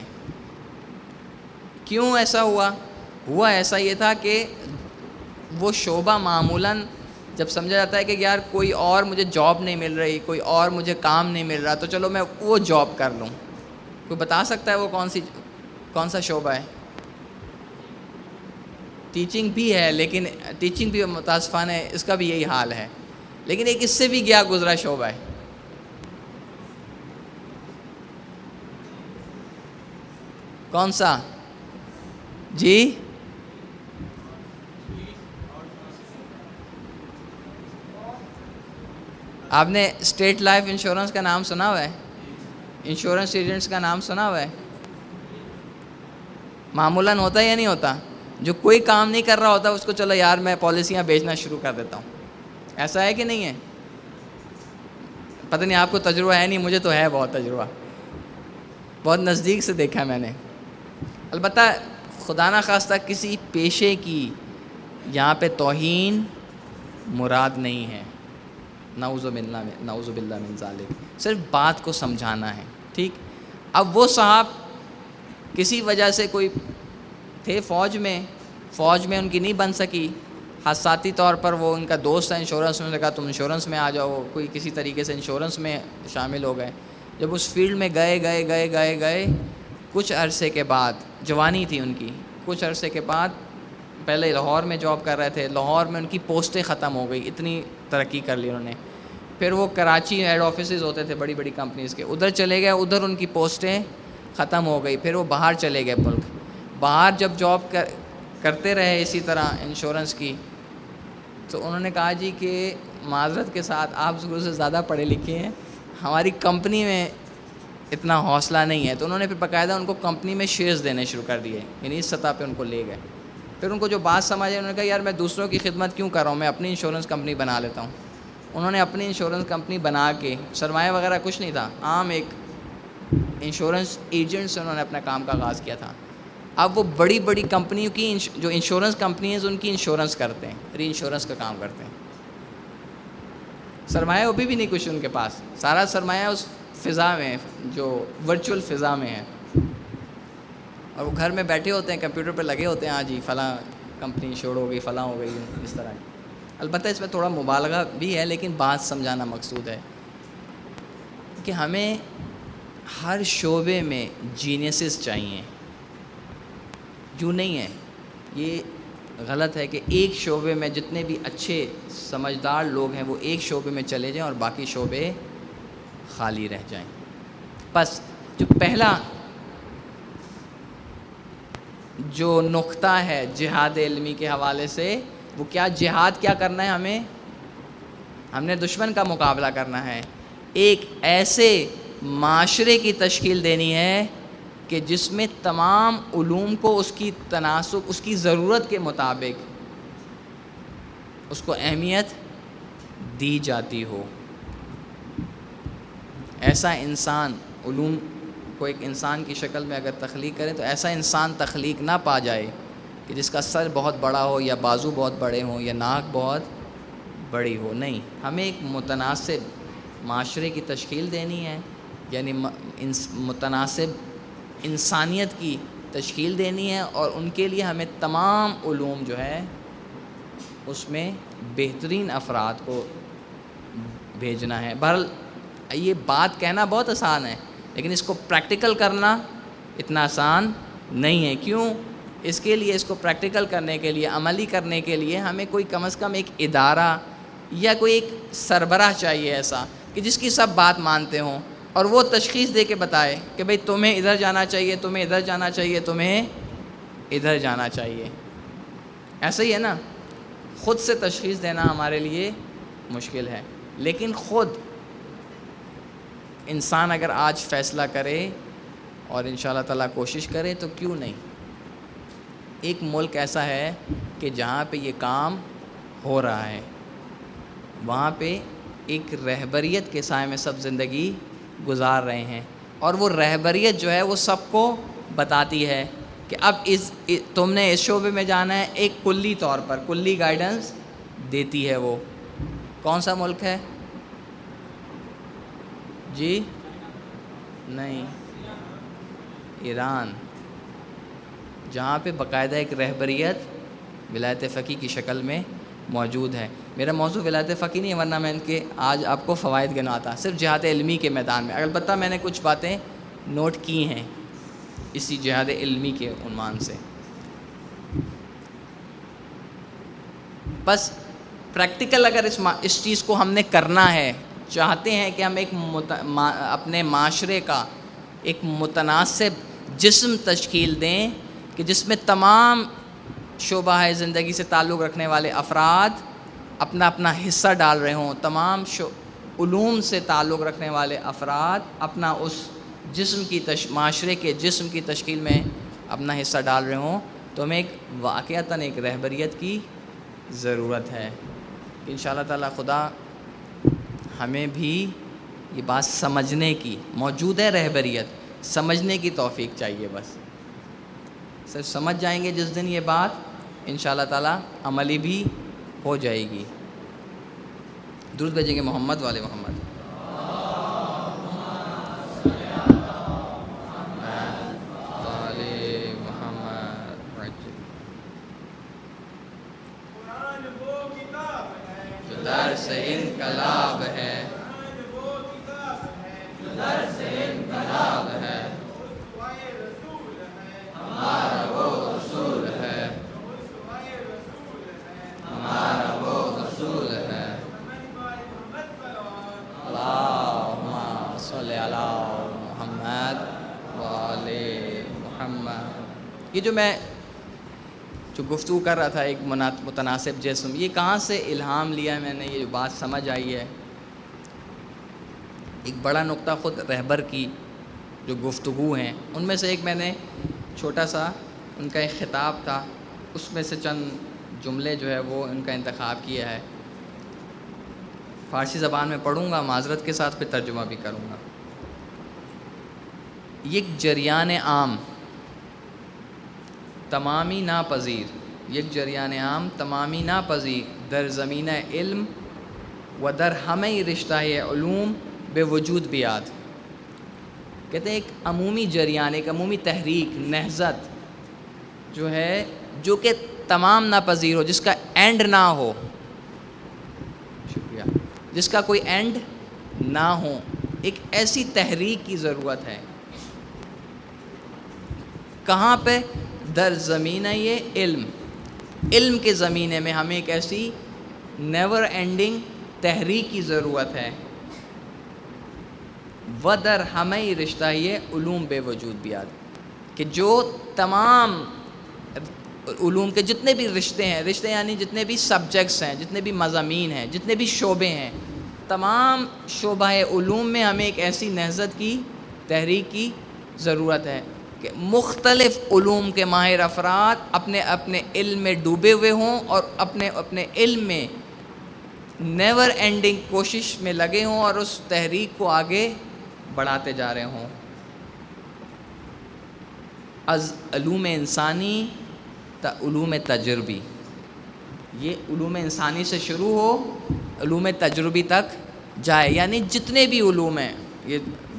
Speaker 2: کیوں ایسا ہوا ایسا یہ تھا کہ وہ شعبہ معمولاً جب سمجھا جاتا ہے کہ یار کوئی اور مجھے جاب نہیں مل رہی، کوئی اور مجھے کام نہیں مل رہا، تو چلو میں وہ جاب کر لوں۔ کوئی بتا سکتا ہے وہ کون سا شعبہ ہے؟ ٹیچنگ بھی ہے، لیکن ٹیچنگ بھی متاسفانہ ہے، اس کا بھی یہی حال ہے، لیکن ایک اس سے بھی گیا گزرا شعبہ ہے۔ کون سا؟ جی آپ نے اسٹیٹ لائف انشورنس کا نام سنا ہوا ہے؟ انشورنس ایجنٹس کا نام سنا ہوا ہے؟ معمولاً ہوتا ہے یا نہیں ہوتا؟ جو کوئی کام نہیں کر رہا ہوتا اس کو چلو یار میں پالیسیاں بیچنا شروع کر دیتا ہوں، ایسا ہے کہ نہیں ہے؟ پتہ نہیں آپ کو تجربہ ہے نہیں، مجھے تو ہے بہت تجربہ، بہت نزدیک سے دیکھا ہے میں نے۔ البتہ خدا نخواستہ کسی پیشے کی یہاں پہ توہین مراد نہیں ہے، نعوذ باللہ من ذالک، صرف بات کو سمجھانا ہے، ٹھیک؟ اب وہ صاحب کسی وجہ سے کوئی تھے فوج میں ان کی نہیں بن سکی، حادثاتی طور پر وہ ان کا دوست ہے انشورنس میں، نے کہا تم انشورنس میں آ جاؤ، کوئی کسی طریقے سے انشورنس میں شامل ہو گئے۔ جب اس فیلڈ میں گئے کچھ عرصے کے بعد، جوانی تھی ان کی، کچھ عرصے کے بعد، پہلے لاہور میں جاب کر رہے تھے، لاہور میں ان کی پوسٹیں ختم ہو گئی، اتنی ترقی کر لی انہوں نے۔ پھر وہ کراچی ہیڈ آفیسز ہوتے تھے بڑی بڑی کمپنیز کے، ادھر چلے گئے، ادھر ان کی پوسٹیں ختم ہو گئی، پھر وہ باہر چلے گئے ملک۔ باہر جب جاب کرتے رہے اسی طرح انشورنس کی، تو انہوں نے کہا جی کہ معذرت کے ساتھ آپ ضرور سے زیادہ پڑھے لکھے ہیں، ہماری کمپنی میں اتنا حوصلہ نہیں ہے۔ تو انہوں نے پھر باقاعدہ ان کو کمپنی میں شیئرز دینے شروع کر دیے، یعنی اس سطح پہ ان کو لے گئے۔ پھر ان کو جو بات سمجھ آئی، انہوں نے کہا یار میں دوسروں کی خدمت کیوں کر رہا ہوں، میں اپنی انشورنس کمپنی بنا لیتا ہوں۔ انہوں نے اپنی انشورنس کمپنی بنا کے، سرمایہ وغیرہ کچھ نہیں تھا، عام ایک انشورنس ایجنٹ سے انہوں نے اپنا کام کا آغاز کیا تھا۔ اب وہ بڑی بڑی کمپنیوں کی جو انشورنس کمپنیز ان کی انشورنس کرتے ہیں، ری انشورنس کا کام کرتے ہیں۔ سرمایہ ابھی بھی نہیں کچھ ان کے پاس، سارا سرمایہ اس فضا میں، جو ورچوئل فضا میں ہے، اور وہ گھر میں بیٹھے ہوتے ہیں، کمپیوٹر پہ لگے ہوتے ہیں، ہاں جی فلاں کمپنی انشور ہو گئی، فلاں ہو گئی، اس طرح کی۔ البتہ اس میں تھوڑا مبالغہ بھی ہے، لیکن بات سمجھانا مقصود ہے کہ ہمیں ہر شعبے میں جینیسز چاہیے، یوں نہیں ہے، یہ غلط ہے کہ ایک شعبے میں جتنے بھی اچھے سمجھدار لوگ ہیں وہ ایک شعبے میں چلے جائیں اور باقی شعبے خالی رہ جائیں۔ بس جو پہلا جو نقطہ ہے جہاد علمی کے حوالے سے، وہ کیا جہاد کیا کرنا ہے، ہم نے دشمن کا مقابلہ کرنا ہے، ایک ایسے معاشرے کی تشکیل دینی ہے کہ جس میں تمام علوم کو اس کی تناسب، اس کی ضرورت کے مطابق اس کو اہمیت دی جاتی ہو۔ ایسا انسان، علوم کو ایک انسان کی شکل میں اگر تخلیق کریں تو ایسا انسان تخلیق نہ پا جائے کہ جس کا سر بہت بڑا ہو، یا بازو بہت بڑے ہوں، یا ناک بہت بڑی ہو۔ نہیں، ہمیں ایک متناسب معاشرے کی تشکیل دینی ہے، یعنی متناسب انسانیت کی تشکیل دینی ہے، اور ان کے لیے ہمیں تمام علوم جو ہے اس میں بہترین افراد کو بھیجنا ہے. بہرحال یہ بات کہنا بہت آسان ہے لیکن اس کو پریکٹیکل کرنا اتنا آسان نہیں ہے. کیوں؟ اس کے لیے، اس کو پریکٹیکل کرنے کے لیے، عملی کرنے کے لیے ہمیں کوئی کم از کم ایک ادارہ یا کوئی ایک سربراہ چاہیے ایسا کہ جس کی سب بات مانتے ہوں اور وہ تشخیص دے کے بتائے کہ بھئی تمہیں ادھر جانا چاہیے، تمہیں ادھر جانا چاہیے، تمہیں ادھر جانا چاہیے. ایسا ہی ہے نا. خود سے تشخیص دینا ہمارے لیے مشکل ہے، لیکن خود انسان اگر آج فیصلہ کرے اور انشاءاللہ تعالیٰ کوشش کرے تو کیوں نہیں. ایک ملک ایسا ہے کہ جہاں پہ یہ کام ہو رہا ہے، وہاں پہ ایک رہبریت کے سائے میں سب زندگی گزار رہے ہیں، اور وہ رہبریت جو ہے وہ سب کو بتاتی ہے کہ اب تم نے اس شعبے میں جانا ہے. ایک کلی طور پر کلی گائیڈنس دیتی ہے. وہ کون سا ملک ہے جی؟ نہیں، ایران، جہاں پہ باقاعدہ ایک رہبریت ولایت فقیہ کی شکل میں موجود ہے. میرا موضوع ولایت فقیہ نہیں ہے، ورنہ میں ان کے آج آپ کو فوائد گنواتا، صرف جہاد علمی کے میدان میں. البتہ میں نے کچھ باتیں نوٹ کی ہیں اسی جہاد علمی کے عنوان سے. بس پریکٹیکل اگر اس چیز کو ہم نے کرنا ہے، چاہتے ہیں کہ ہم ایک اپنے معاشرے کا ایک متناسب جسم تشکیل دیں کہ جس میں تمام شعبہ زندگی سے تعلق رکھنے والے افراد اپنا اپنا حصہ ڈال رہے ہوں، تمام علوم سے تعلق رکھنے والے افراد اپنا اس جسم کی معاشرے کے جسم کی تشکیل میں اپنا حصہ ڈال رہے ہوں، تو ہمیں ایک واقعتاً ایک رہبریت کی ضرورت ہے. انشاءاللہ تعالیٰ خدا ہمیں بھی یہ بات سمجھنے کی، موجود ہے رہبریت، سمجھنے کی توفیق چاہیے. بس صرف سمجھ جائیں گے جس دن یہ بات انشاءاللہ تعالیٰ عملی بھی ہو جائے گی. درود بھیجیں گے محمد والے محمد. درس انقلاب ہے، درس انقلاب ہے، ہمارا وہ رسول ہے، ہمارا وہ رسول ہے. اللہم صلی علی محمد وآل محمد. یہ جو گفتگو کر رہا تھا ایک متناسب جسم، یہ کہاں سے الہام لیا میں نے، یہ جو بات سمجھ آئی ہے. ایک بڑا نقطہ خود رہبر کی جو گفتگو ہیں ان میں سے ایک میں نے چھوٹا سا ان کا ایک خطاب تھا، اس میں سے چند جملے جو ہے وہ ان کا انتخاب کیا ہے. فارسی زبان میں پڑھوں گا معذرت کے ساتھ، پھر ترجمہ بھی کروں گا. یک جریان عام تمامی ناپذیر، یک جریان عام تمامی ناپذیر در زمینہ علم و در ہمیں رشتہ علوم بے وجود بیاد. کہتے ہیں ایک عمومی جریان، ایک عمومی تحریک، نہضت جو ہے جو کہ تمام ناپذیر ہو، جس کا اینڈ نہ ہو، شکریہ، جس کا کوئی اینڈ نہ ہو، ایک ایسی تحریک کی ضرورت ہے. کہاں پہ؟ در زمینہ یہ علم کے زمینے میں ہمیں ایک ایسی نیور اینڈنگ تحریک کی ضرورت ہے. و در ہمیں رشتہ یہ علوم بے وجود بیاد، کہ جو تمام علوم کے جتنے بھی رشتے ہیں، رشتے یعنی جتنے بھی سبجیکٹس ہیں، جتنے بھی مضامین ہیں، جتنے بھی شعبے ہیں، تمام شعبہ علوم میں ہمیں ایک ایسی نہضت کی تحریک کی ضرورت ہے کہ مختلف علوم کے ماہر افراد اپنے اپنے علم میں ڈوبے ہوئے ہوں اور اپنے اپنے علم میں نیور اینڈنگ کوشش میں لگے ہوں اور اس تحریک کو آگے بڑھاتے جا رہے ہوں. از علوم انسانی تا علوم تجربی، یہ علوم انسانی سے شروع ہو، علوم تجربی تک جائے. یعنی جتنے بھی علوم ہیں، یہ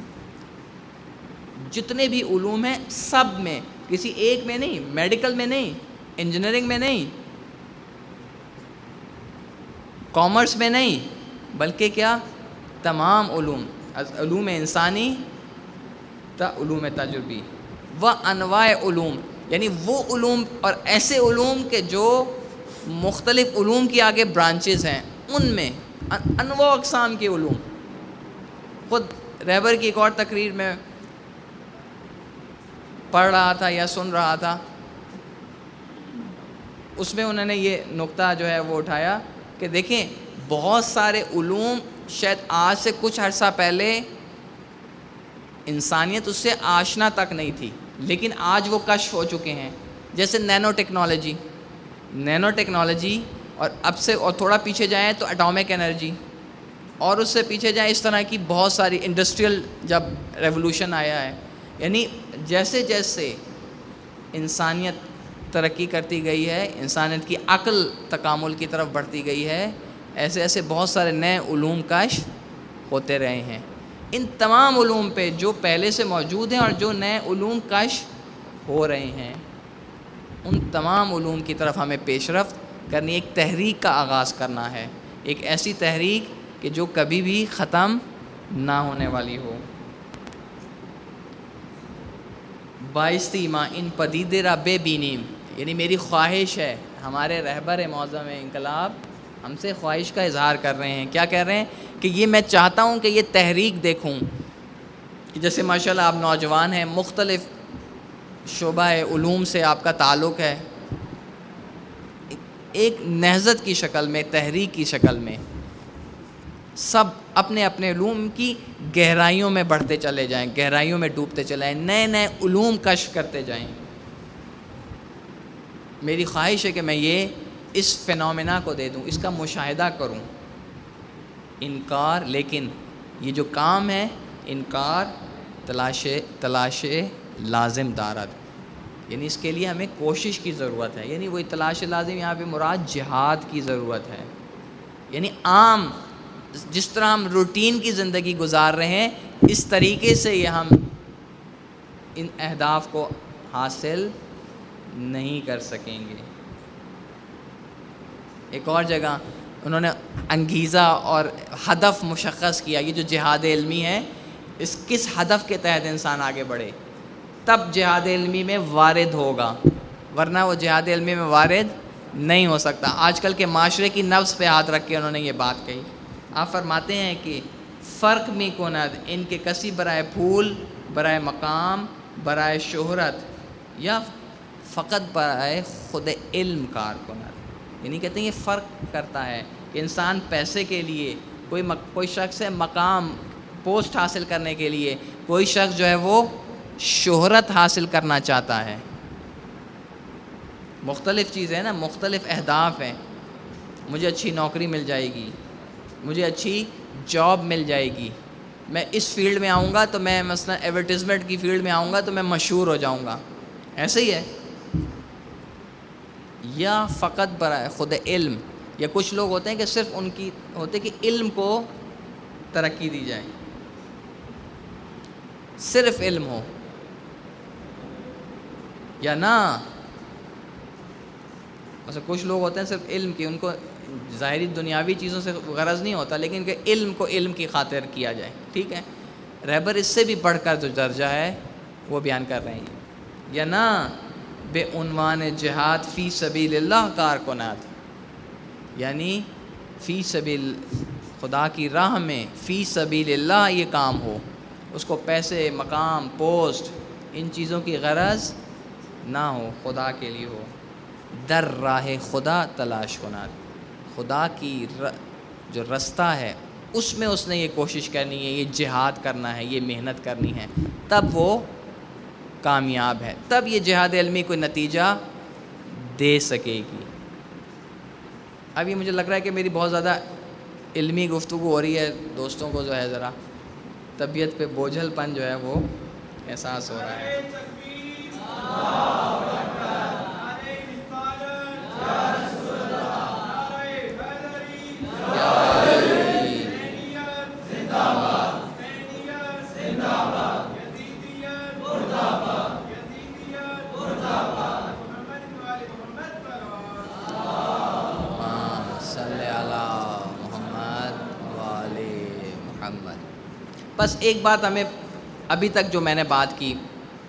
Speaker 2: جتنے بھی علوم ہیں سب میں، کسی ایک میں نہیں، میڈیکل میں نہیں، انجینئرنگ میں نہیں، کامرس میں نہیں، بلکہ کیا تمام علوم، از علوم انسانی تا علوم تجربی و انواع علوم، یعنی وہ علوم اور ایسے علوم کے جو مختلف علوم کی آگے برانچز ہیں، ان میں انواع اقسام کے علوم. خود رہبر کی ایک اور تقریر میں پڑھ رہا تھا یا سن رہا تھا، اس میں انہوں نے یہ نقطہ جو ہے وہ اٹھایا کہ دیکھیں بہت سارے علوم شاید آج سے کچھ عرصہ پہلے انسانیت اس سے آشنا تک نہیں تھی، لیکن آج وہ کشف ہو چکے ہیں. جیسے نینو ٹیکنالوجی، اور اب سے اور تھوڑا پیچھے جائیں تو اٹامک انرجی، اور اس سے پیچھے جائیں اس طرح کی بہت ساری انڈسٹریل جب ریولوشن آیا ہے. یعنی جیسے جیسے انسانیت ترقی کرتی گئی ہے، انسانیت کی عقل تکامل کی طرف بڑھتی گئی ہے، ایسے ایسے بہت سارے نئے علوم کشف ہوتے رہے ہیں. ان تمام علوم پہ جو پہلے سے موجود ہیں اور جو نئے علوم کشف ہو رہے ہیں، ان تمام علوم کی طرف ہمیں پیش رفت کرنی، ایک تحریک کا آغاز کرنا ہے، ایک ایسی تحریک کہ جو کبھی بھی ختم نہ ہونے والی ہو. بائستی ماں ان پدیدے را بے بینیم، یعنی میری خواہش ہے، ہمارے رہبر معظم انقلاب ہم سے خواہش کا اظہار کر رہے ہیں. کیا کہہ رہے ہیں؟ کہ یہ میں چاہتا ہوں کہ یہ تحریک دیکھوں کہ جیسے ماشاءاللہ آپ نوجوان ہیں، مختلف شعبہ علوم سے آپ کا تعلق ہے، ایک نہضت کی شکل میں، تحریک کی شکل میں سب اپنے اپنے علوم کی گہرائیوں میں بڑھتے چلے جائیں، گہرائیوں میں ڈوبتے چلے جائیں، نئے نئے علوم کشف کرتے جائیں. میری خواہش ہے کہ میں یہ اس فینومینا کو دے دوں، اس کا مشاہدہ کروں. انکار، لیکن یہ جو کام ہے، انکار تلاش لازم دارد، یعنی اس کے لیے ہمیں کوشش کی ضرورت ہے. یعنی وہی تلاش لازم یہاں پہ مراد جہاد کی ضرورت ہے. یعنی عام جس طرح ہم روٹین کی زندگی گزار رہے ہیں، اس طریقے سے یہ ہم ان اہداف کو حاصل نہیں کر سکیں گے. ایک اور جگہ انہوں نے انگیزہ اور ہدف مشخص کیا، یہ جو جہاد علمی ہے، اس کس ہدف کے تحت انسان آگے بڑھے تب جہاد علمی میں وارد ہوگا، ورنہ وہ جہاد علمی میں وارد نہیں ہو سکتا. آج کل کے معاشرے کی نبض پہ ہاتھ رکھ کے انہوں نے یہ بات کہی. آپ فرماتے ہیں کہ فرق می کند ان کے کسی برائے پھول، برائے مقام، برائے شہرت، یا فقط برائے خود علم کار کند. یعنی کہتے ہیں یہ فرق کرتا ہے کہ انسان پیسے کے لیے، کوئی شخص ہے مقام پوسٹ حاصل کرنے کے لیے، کوئی شخص جو ہے وہ شہرت حاصل کرنا چاہتا ہے. مختلف چیزیں ہیں نا، مختلف اہداف ہیں. مجھے اچھی نوکری مل جائے گی، مجھے اچھی جاب مل جائے گی، میں اس فیلڈ میں آؤں گا تو میں مثلا ایڈورٹیزمنٹ کی فیلڈ میں آؤں گا تو میں مشہور ہو جاؤں گا، ایسے ہی ہے. یا فقط برائے خود علم، یا کچھ لوگ ہوتے ہیں کہ صرف ان کی ہوتے کہ علم کو ترقی دی جائے، صرف علم ہو، یا نہ مثلا کچھ لوگ ہوتے ہیں صرف علم کی، ان کو ظاہری دنیاوی چیزوں سے غرض نہیں ہوتا، لیکن کہ علم کو علم کی خاطر کیا جائے. ٹھیک ہے، رہبر اس سے بھی بڑھ کر جو درجہ ہے وہ بیان کر رہے ہیں. یا نہ بے عنوان جہاد فی سبیل اللہ کارکنات، یعنی فی سبیل خدا کی راہ میں، فی سبیل اللہ یہ کام ہو، اس کو پیسے، مقام، پوسٹ، ان چیزوں کی غرض نہ ہو، خدا کے لیے ہو. در راہ خدا تلاش کنات، خدا کی جو رستہ ہے اس میں اس نے یہ کوشش کرنی ہے، یہ جہاد کرنا ہے، یہ محنت کرنی ہے، تب وہ کامیاب ہے، تب یہ جہاد علمی کوئی نتیجہ دے سکے گی. اب یہ مجھے لگ رہا ہے کہ میری بہت زیادہ علمی گفتگو ہو رہی ہے، دوستوں کو جو ہے ذرا طبیعت پہ بوجھل پن جو ہے وہ احساس ہو رہا ہے. بس ایک بات ہمیں ابھی تک جو میں نے بات کی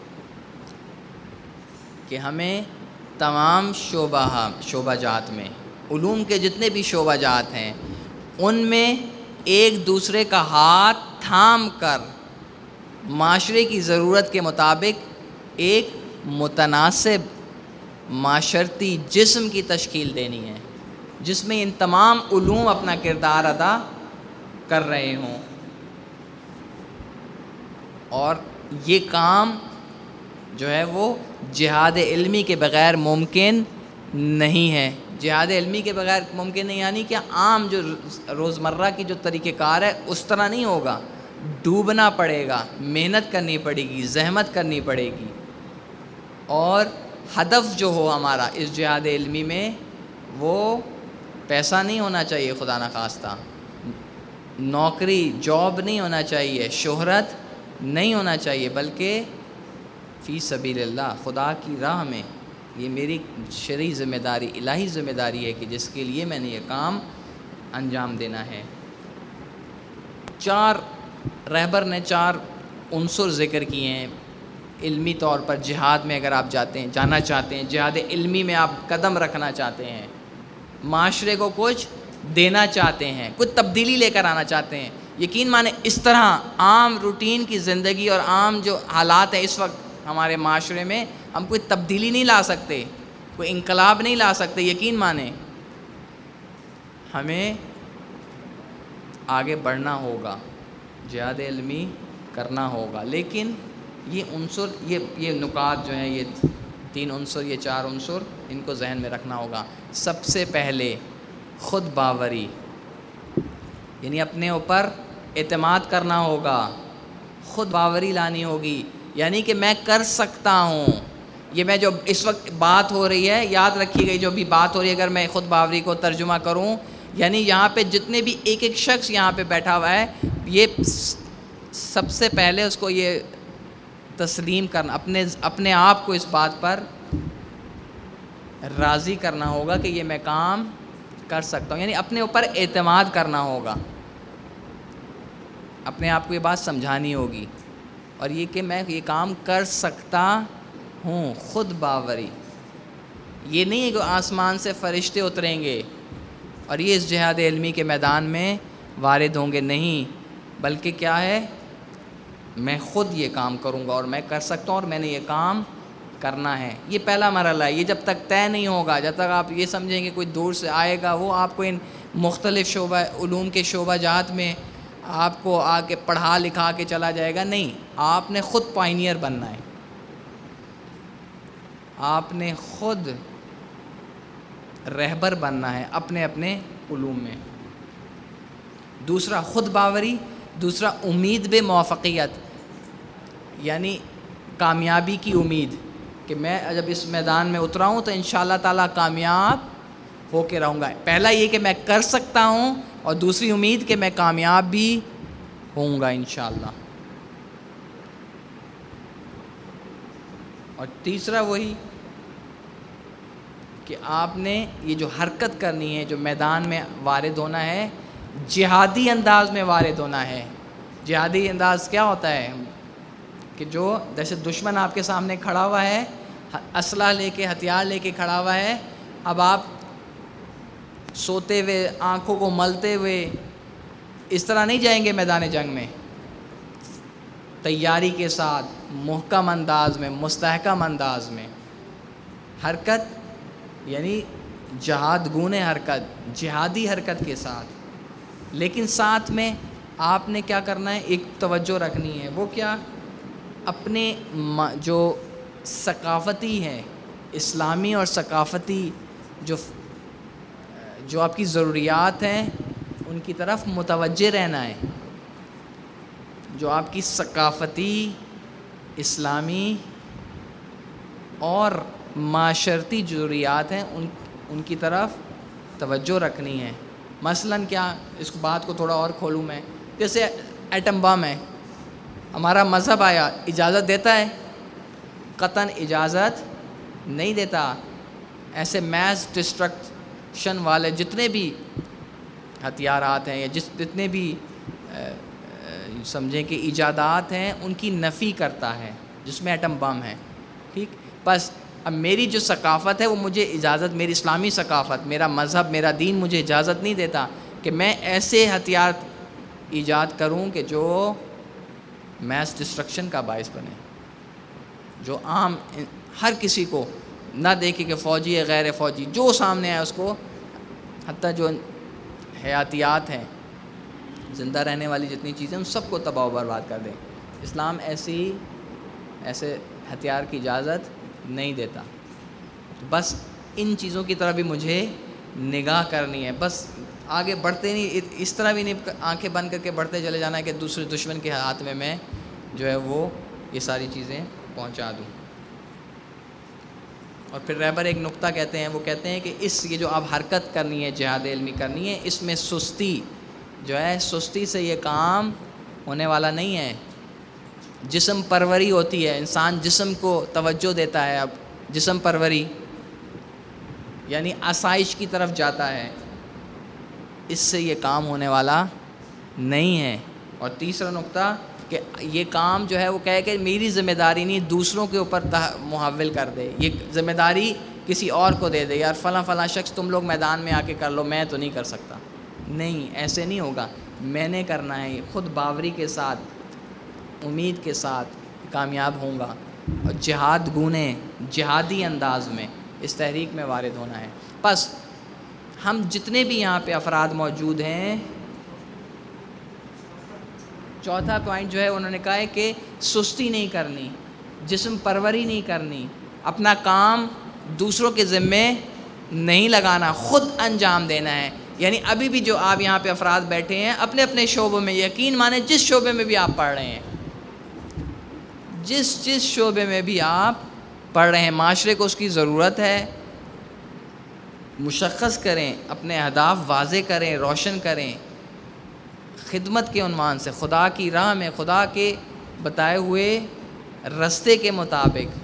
Speaker 2: کہ ہمیں تمام شعبہ جات میں علوم کے جتنے بھی شعبہ جات ہیں ان میں ایک دوسرے کا ہاتھ تھام کر معاشرے کی ضرورت کے مطابق ایک متناسب معاشرتی جسم کی تشکیل دینی ہے جس میں ان تمام علوم اپنا کردار ادا کر رہے ہوں. اور یہ کام جو ہے وہ جہاد علمی کے بغیر ممکن نہیں ہے. جہاد علمی کے بغیر ممکن نہیں یعنی کہ عام جو روزمرہ کی جو طریقہ کار ہے اس طرح نہیں ہوگا. ڈوبنا پڑے گا, محنت کرنی پڑے گی, زحمت کرنی پڑے گی. اور ہدف جو ہو ہمارا اس جہاد علمی میں وہ پیسہ نہیں ہونا چاہیے, خدا نخواستہ نوکری جاب نہیں ہونا چاہیے, شہرت نہیں ہونا چاہیے, بلکہ فی سبیل اللہ, خدا کی راہ میں. یہ میری شرعی ذمہ داری, الہی ذمہ داری ہے کہ جس کے لیے میں نے یہ کام انجام دینا ہے. رہبر نے 4 عنصر ذکر کیے ہیں علمی طور پر. جہاد میں اگر آپ جانا چاہتے ہیں, جہاد علمی میں آپ قدم رکھنا چاہتے ہیں, معاشرے کو کچھ دینا چاہتے ہیں, کچھ تبدیلی لے کر آنا چاہتے ہیں, یقین مانے اس طرح عام روٹین کی زندگی اور عام جو حالات ہیں اس وقت ہمارے معاشرے میں, ہم کوئی تبدیلی نہیں لا سکتے, کوئی انقلاب نہیں لا سکتے. یقین مانے ہمیں آگے بڑھنا ہوگا, جہاد علمی کرنا ہوگا. لیکن یہ عنصر, یہ نکات جو ہیں, یہ 3 عنصر, یہ 4 عنصر, ان کو ذہن میں رکھنا ہوگا. سب سے پہلے خود باوری, یعنی اپنے اوپر اعتماد کرنا ہوگا, خود باوری لانی ہوگی. یعنی کہ میں کر سکتا ہوں. یہ میں جو اس وقت بات ہو رہی ہے, یاد رکھی گئی جو بھی بات ہو رہی ہے, اگر میں خود باوری کو ترجمہ کروں, یعنی یہاں پہ جتنے بھی ایک شخص یہاں پہ بیٹھا ہوا ہے, یہ سب سے پہلے اس کو یہ تسلیم کرنا, اپنے آپ کو اس بات پر راضی کرنا ہوگا کہ یہ میں کام کر سکتا ہوں. یعنی اپنے اوپر اعتماد کرنا ہوگا, اپنے آپ کو یہ بات سمجھانی ہوگی, اور یہ کہ میں یہ کام کر سکتا ہوں. خود باوری, یہ نہیں ہے کہ آسمان سے فرشتے اتریں گے اور یہ اس جہاد علمی کے میدان میں وارد ہوں گے, نہیں, بلکہ کیا ہے, میں خود یہ کام کروں گا اور میں کر سکتا ہوں اور میں نے یہ کام کرنا ہے. یہ پہلا مرحلہ ہے. یہ جب تک طے نہیں ہوگا, جب تک آپ یہ سمجھیں گے کوئی دور سے آئے گا, وہ آپ کو ان مختلف علوم کے شعبہ جات میں آپ کو آ کے پڑھا لکھا کے چلا جائے گا, نہیں. آپ نے خود پائنیئر بننا ہے, آپ نے خود رہبر بننا ہے اپنے اپنے علوم میں. دوسرا خود باوری, دوسرا امید بے موافقیت, یعنی کامیابی کی امید کہ میں جب اس میدان میں اترا ہوں تو انشاءاللہ تعالیٰ کامیاب ہو کے رہوں گا. پہلا یہ کہ میں کر سکتا ہوں, اور دوسری امید کہ میں کامیاب بھی ہوں گا انشاءاللہ. اور تیسرا وہی کہ آپ نے یہ جو حرکت کرنی ہے, جو میدان میں وارد ہونا ہے, جہادی انداز میں وارد ہونا ہے. جہادی انداز کیا ہوتا ہے کہ جو جیسے دشمن آپ کے سامنے کھڑا ہوا ہے, اسلحہ لے کے, ہتھیار لے کے کھڑا ہوا ہے, اب آپ سوتے ہوئے, آنکھوں کو ملتے ہوئے اس طرح نہیں جائیں گے میدان جنگ میں. تیاری کے ساتھ, محکم انداز میں, مستحکم انداز میں حرکت, یعنی جہاد گونے حرکت, جہادی حرکت کے ساتھ. لیکن ساتھ میں آپ نے کیا کرنا ہے, ایک توجہ رکھنی ہے. وہ کیا, اپنے جو ثقافتی ہے, اسلامی اور ثقافتی جو آپ کی ضروریات ہیں ان کی طرف متوجہ رہنا ہے. جو آپ کی ثقافتی, اسلامی اور معاشرتی ضروریات ہیں ان کی طرف توجہ رکھنی ہے. مثلاً کیا, اس بات کو تھوڑا اور کھولوں میں, جیسے ایٹم بم ہے, ہمارا مذہب آیا اجازت دیتا ہے, قطعاً اجازت نہیں دیتا. ایسے میس ڈسٹرکشن والے جتنے بھی ہتھیارات ہیں یا جتنے بھی سمجھیں کہ ایجادات ہیں ان کی نفی کرتا ہے، جس میں ایٹم بم ہے، ٹھیک. بس اب میری جو ثقافت ہے وہ مجھے اجازت، میری اسلامی ثقافت، میرا مذہب، میرا دین مجھے اجازت نہیں دیتا کہ میں ایسے ہتھیار ایجاد کروں کہ جو میس ڈسٹرکشن کا باعث بنے، جو عام ہر کسی کو نہ دیکھے کہ فوجی ہے غیر فوجی، جو سامنے ہے اس کو، حتیٰ جو حیاتیات ہیں، زندہ رہنے والی جتنی چیزیں، ان سب کو تباہ و برباد کر دیں. اسلام ایسے ہتھیار کی اجازت نہیں دیتا. بس ان چیزوں کی طرف بھی مجھے نگاہ کرنی ہے، بس آگے بڑھتے نہیں، اس طرح بھی نہیں آنکھیں بند کر کے بڑھتے چلے جانا ہے کہ دوسرے دشمن کے ہاتھ میں جو ہے وہ یہ ساری چیزیں پہنچا دوں. اور پھر رہبر ایک نقطہ کہتے ہیں، وہ کہتے ہیں کہ یہ جو اب حرکت کرنی ہے، جہاد علمی کرنی ہے، اس میں سستی جو ہے، سستی سے یہ کام ہونے والا نہیں ہے. جسم پروری ہوتی ہے، انسان جسم کو توجہ دیتا ہے، اب جسم پروری یعنی آسائش کی طرف جاتا ہے، اس سے یہ کام ہونے والا نہیں ہے. اور تیسرا نقطہ کہ یہ کام جو ہے وہ کہے کہ میری ذمہ داری نہیں، دوسروں کے اوپر محول کر دے، یہ ذمہ داری کسی اور کو دے دے، یار فلاں شخص تم لوگ میدان میں آ کے کر لو، میں تو نہیں کر سکتا. نہیں، ایسے نہیں ہوگا، میں نے کرنا ہے، خود باوری کے ساتھ، امید کے ساتھ کامیاب ہوں گا. اور جہاد گونے جہادی انداز میں اس تحریک میں وارد ہونا ہے. بس ہم جتنے بھی یہاں پہ افراد موجود ہیں، چوتھا پوائنٹ جو ہے انہوں نے کہا ہے کہ سستی نہیں کرنی، جسم پروری نہیں کرنی، اپنا کام دوسروں کے ذمے نہیں لگانا، خود انجام دینا ہے. یعنی ابھی بھی جو آپ یہاں پہ افراد بیٹھے ہیں اپنے اپنے شعبوں میں، یقین مانیں جس شعبے میں بھی آپ پڑھ رہے ہیں، جس شعبے میں بھی آپ پڑھ رہے ہیں، معاشرے کو اس کی ضرورت ہے. مشخص کریں، اپنے اہداف واضح کریں، روشن کریں، خدمت کے عنوان سے، خدا کی راہ میں، خدا کے بتائے ہوئے رستے کے مطابق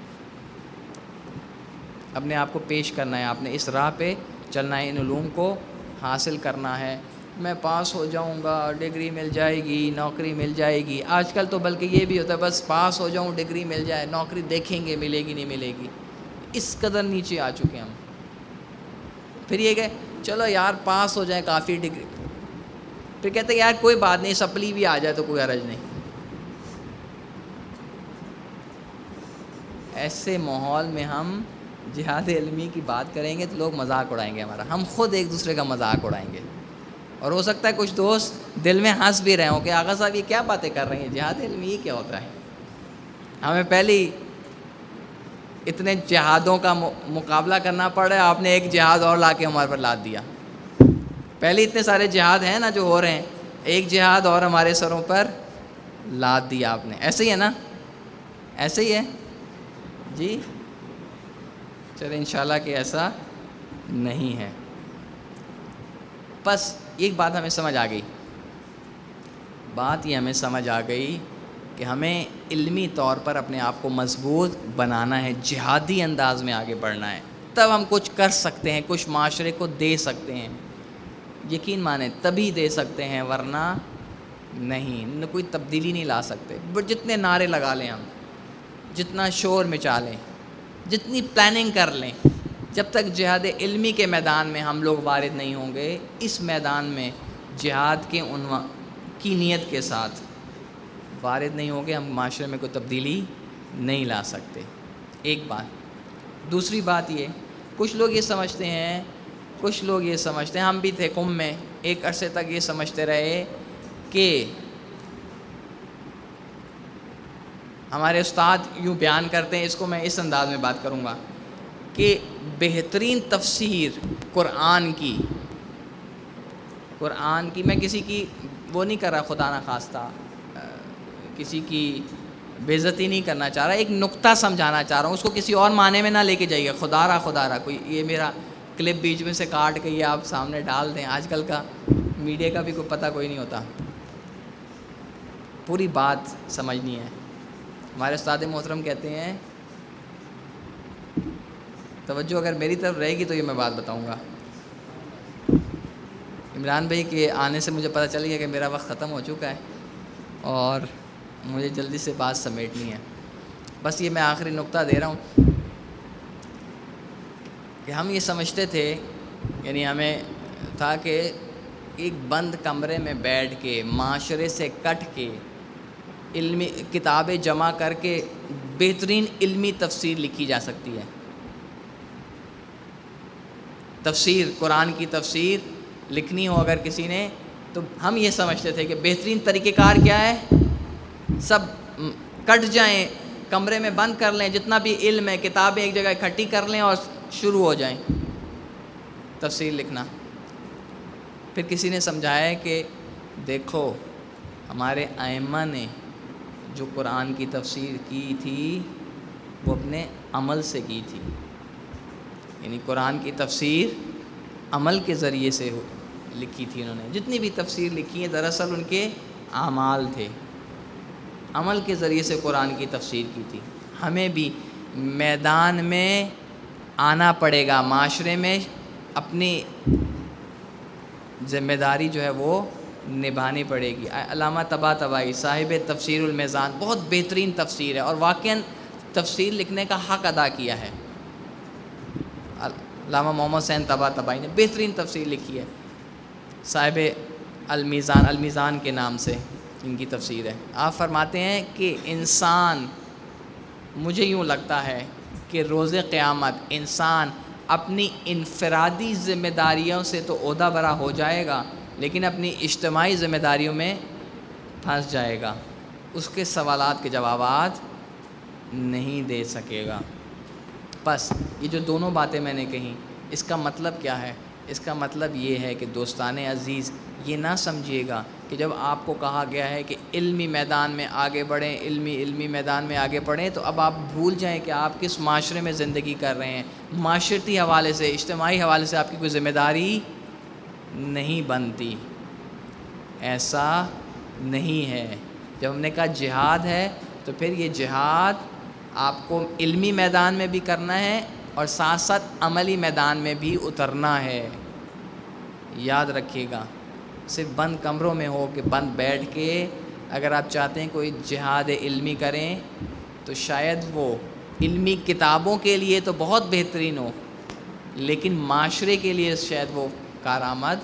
Speaker 2: اپنے آپ کو پیش کرنا ہے. آپ نے اس راہ پہ چلنا ہے، ان علوم کو حاصل کرنا ہے. میں پاس ہو جاؤں گا، ڈگری مل جائے گی، نوکری مل جائے گی. آج کل تو بلکہ یہ بھی ہوتا ہے، بس پاس ہو جاؤں، ڈگری مل جائے، نوکری دیکھیں گے ملے گی نہیں ملے گی. اس قدر نیچے آ چکے ہم. پھر یہ کہ چلو یار پاس ہو جائے کافی ڈگری، پھر کہتے ہیں یار کوئی بات نہیں، سپلی بھی آ جائے تو کوئی حرج نہیں. ایسے ماحول میں ہم جہاد علمی کی بات کریں گے تو لوگ مذاق اڑائیں گے ہمارا، ہم خود ایک دوسرے کا مذاق اڑائیں گے. اور ہو سکتا ہے کچھ دوست دل میں ہنس بھی رہے ہوں کہ آغا صاحب یہ کیا باتیں کر رہے ہیں، جہاد علمی کیا ہوتا ہے. ہمیں پہلی اتنے جہادوں کا مقابلہ کرنا پڑ رہا ہے، آپ نے ایک جہاد اور لا کے ہمارے پر لاد دیا. پہلے اتنے سارے جہاد ہیں نا جو ہو رہے ہیں، ایک جہاد اور ہمارے سروں پر لاد دیا آپ نے. ایسے ہی ہے نا، ایسے ہی ہے جی. چلے انشاءاللہ کہ ایسا نہیں ہے. بس ایک بات ہمیں سمجھ آ گئی، بات یہ ہمیں سمجھ آ گئی کہ ہمیں علمی طور پر اپنے آپ کو مضبوط بنانا ہے، جہادی انداز میں آگے بڑھنا ہے، تب ہم کچھ کر سکتے ہیں، کچھ معاشرے کو دے سکتے ہیں. یقین مانیں تبھی دے سکتے ہیں، ورنہ نہیں، کوئی تبدیلی نہیں لا سکتے. جتنے نعرے لگا لیں ہم، جتنا شور مچا لیں، جتنی پلاننگ کر لیں، جب تک جہاد علمی کے میدان میں ہم لوگ وارد نہیں ہوں گے، اس میدان میں جہاد کے عنوان کی نیت کے ساتھ وارد نہیں ہوں گے، ہم معاشرے میں کوئی تبدیلی نہیں لا سکتے. ایک بات. دوسری بات یہ، کچھ لوگ یہ سمجھتے ہیں، ہم بھی تھے قم میں ایک عرصے تک یہ سمجھتے رہے کہ ہمارے استاد یوں بیان کرتے ہیں، اس کو میں اس انداز میں بات کروں گا کہ بہترین تفسیر قرآن کی، میں کسی کی وہ نہیں کر رہا، خدا نہ خواستہ کسی کی بے عزتی نہیں کرنا چاہ رہا، ایک نقطہ سمجھانا چاہ رہا ہوں، اس کو کسی اور معنی میں نہ لے کے جائیے. خدا رہا کوئی یہ میرا کلپ بیچ میں سے کاٹ کے یہ آپ سامنے ڈال دیں. آج کل کا میڈیا کا بھی کوئی پتہ کوئی نہیں ہوتا، پوری بات سمجھنی ہے. ہمارے استاد محترم کہتے ہیں، توجہ اگر میری طرف رہے گی تو یہ میں بات بتاؤں گا. عمران بھائی کے آنے سے مجھے پتہ چل گیا کہ میرا وقت ختم ہو چکا ہے. اور مجھے جلدی سے بات سمیٹنی ہے. بس یہ میں آخری نقطہ دے رہا ہوں کہ ہم یہ سمجھتے تھے، یعنی ہمیں تھا کہ ایک بند کمرے میں بیٹھ کے معاشرے سے کٹ کے علمی کتابیں جمع کر کے بہترین علمی تفسیر لکھی جا سکتی ہے. تفسیر، قرآن کی تفسیر لکھنی ہو اگر کسی نے، تو ہم یہ سمجھتے تھے کہ بہترین طریقہ کار کیا ہے، سب کٹ جائیں، کمرے میں بند کر لیں، جتنا بھی علم ہے کتابیں ایک جگہ اکٹھی کر لیں اور شروع ہو جائیں تفسیر لکھنا. پھر کسی نے سمجھایا کہ دیکھو ہمارے ائمہ نے جو قرآن کی تفسیر کی تھی وہ اپنے عمل سے کی تھی، یعنی قرآن کی تفسیر عمل کے ذریعے سے لکھی تھی. انہوں نے جتنی بھی تفسیر لکھی ہے دراصل ان کے اعمال تھے، عمل کے ذریعے سے قرآن کی تفسیر کی تھی. ہمیں بھی میدان میں آنا پڑے گا، معاشرے میں اپنی ذمہ داری جو ہے وہ نبھانی پڑے گی. علامہ طباطبائی صاحب تفسیر المیزان بہت بہترین تفسیر ہے اور واقعاً تفسیر لکھنے کا حق ادا کیا ہے. علامہ محمد حسین طباطبائی نے بہترین تفسیر لکھی ہے، صاحب المیزان، المیزان کے نام سے ان کی تفسیر ہے. آپ فرماتے ہیں کہ انسان، مجھے یوں لگتا ہے کہ روز قیامت انسان اپنی انفرادی ذمہ داریوں سے تو عہدہ برا ہو جائے گا، لیکن اپنی اجتماعی ذمہ داریوں میں پھنس جائے گا، اس کے سوالات کے جوابات نہیں دے سکے گا. بس یہ جو دونوں باتیں میں نے کہیں، اس کا مطلب کیا ہے؟ اس کا مطلب یہ ہے کہ دوستان عزیز یہ نہ سمجھیے گا کہ جب آپ کو کہا گیا ہے کہ علمی میدان میں آگے بڑھیں، علمی میدان میں آگے بڑھیں، تو اب آپ بھول جائیں کہ آپ کس معاشرے میں زندگی کر رہے ہیں. معاشرتی حوالے سے، اجتماعی حوالے سے آپ کی کوئی ذمہ داری نہیں بنتی. ایسا نہیں ہے. جب ہم نے کہا جہاد ہے تو پھر یہ جہاد آپ کو علمی میدان میں بھی کرنا ہے اور ساتھ ساتھ عملی میدان میں بھی اترنا ہے. یاد رکھیے گا، صرف بند کمروں میں ہو کہ بند بیٹھ کے اگر آپ چاہتے ہیں کوئی جہاد علمی کریں تو شاید وہ علمی کتابوں کے لیے تو بہت بہترین ہو، لیکن معاشرے کے لیے شاید وہ کارآمد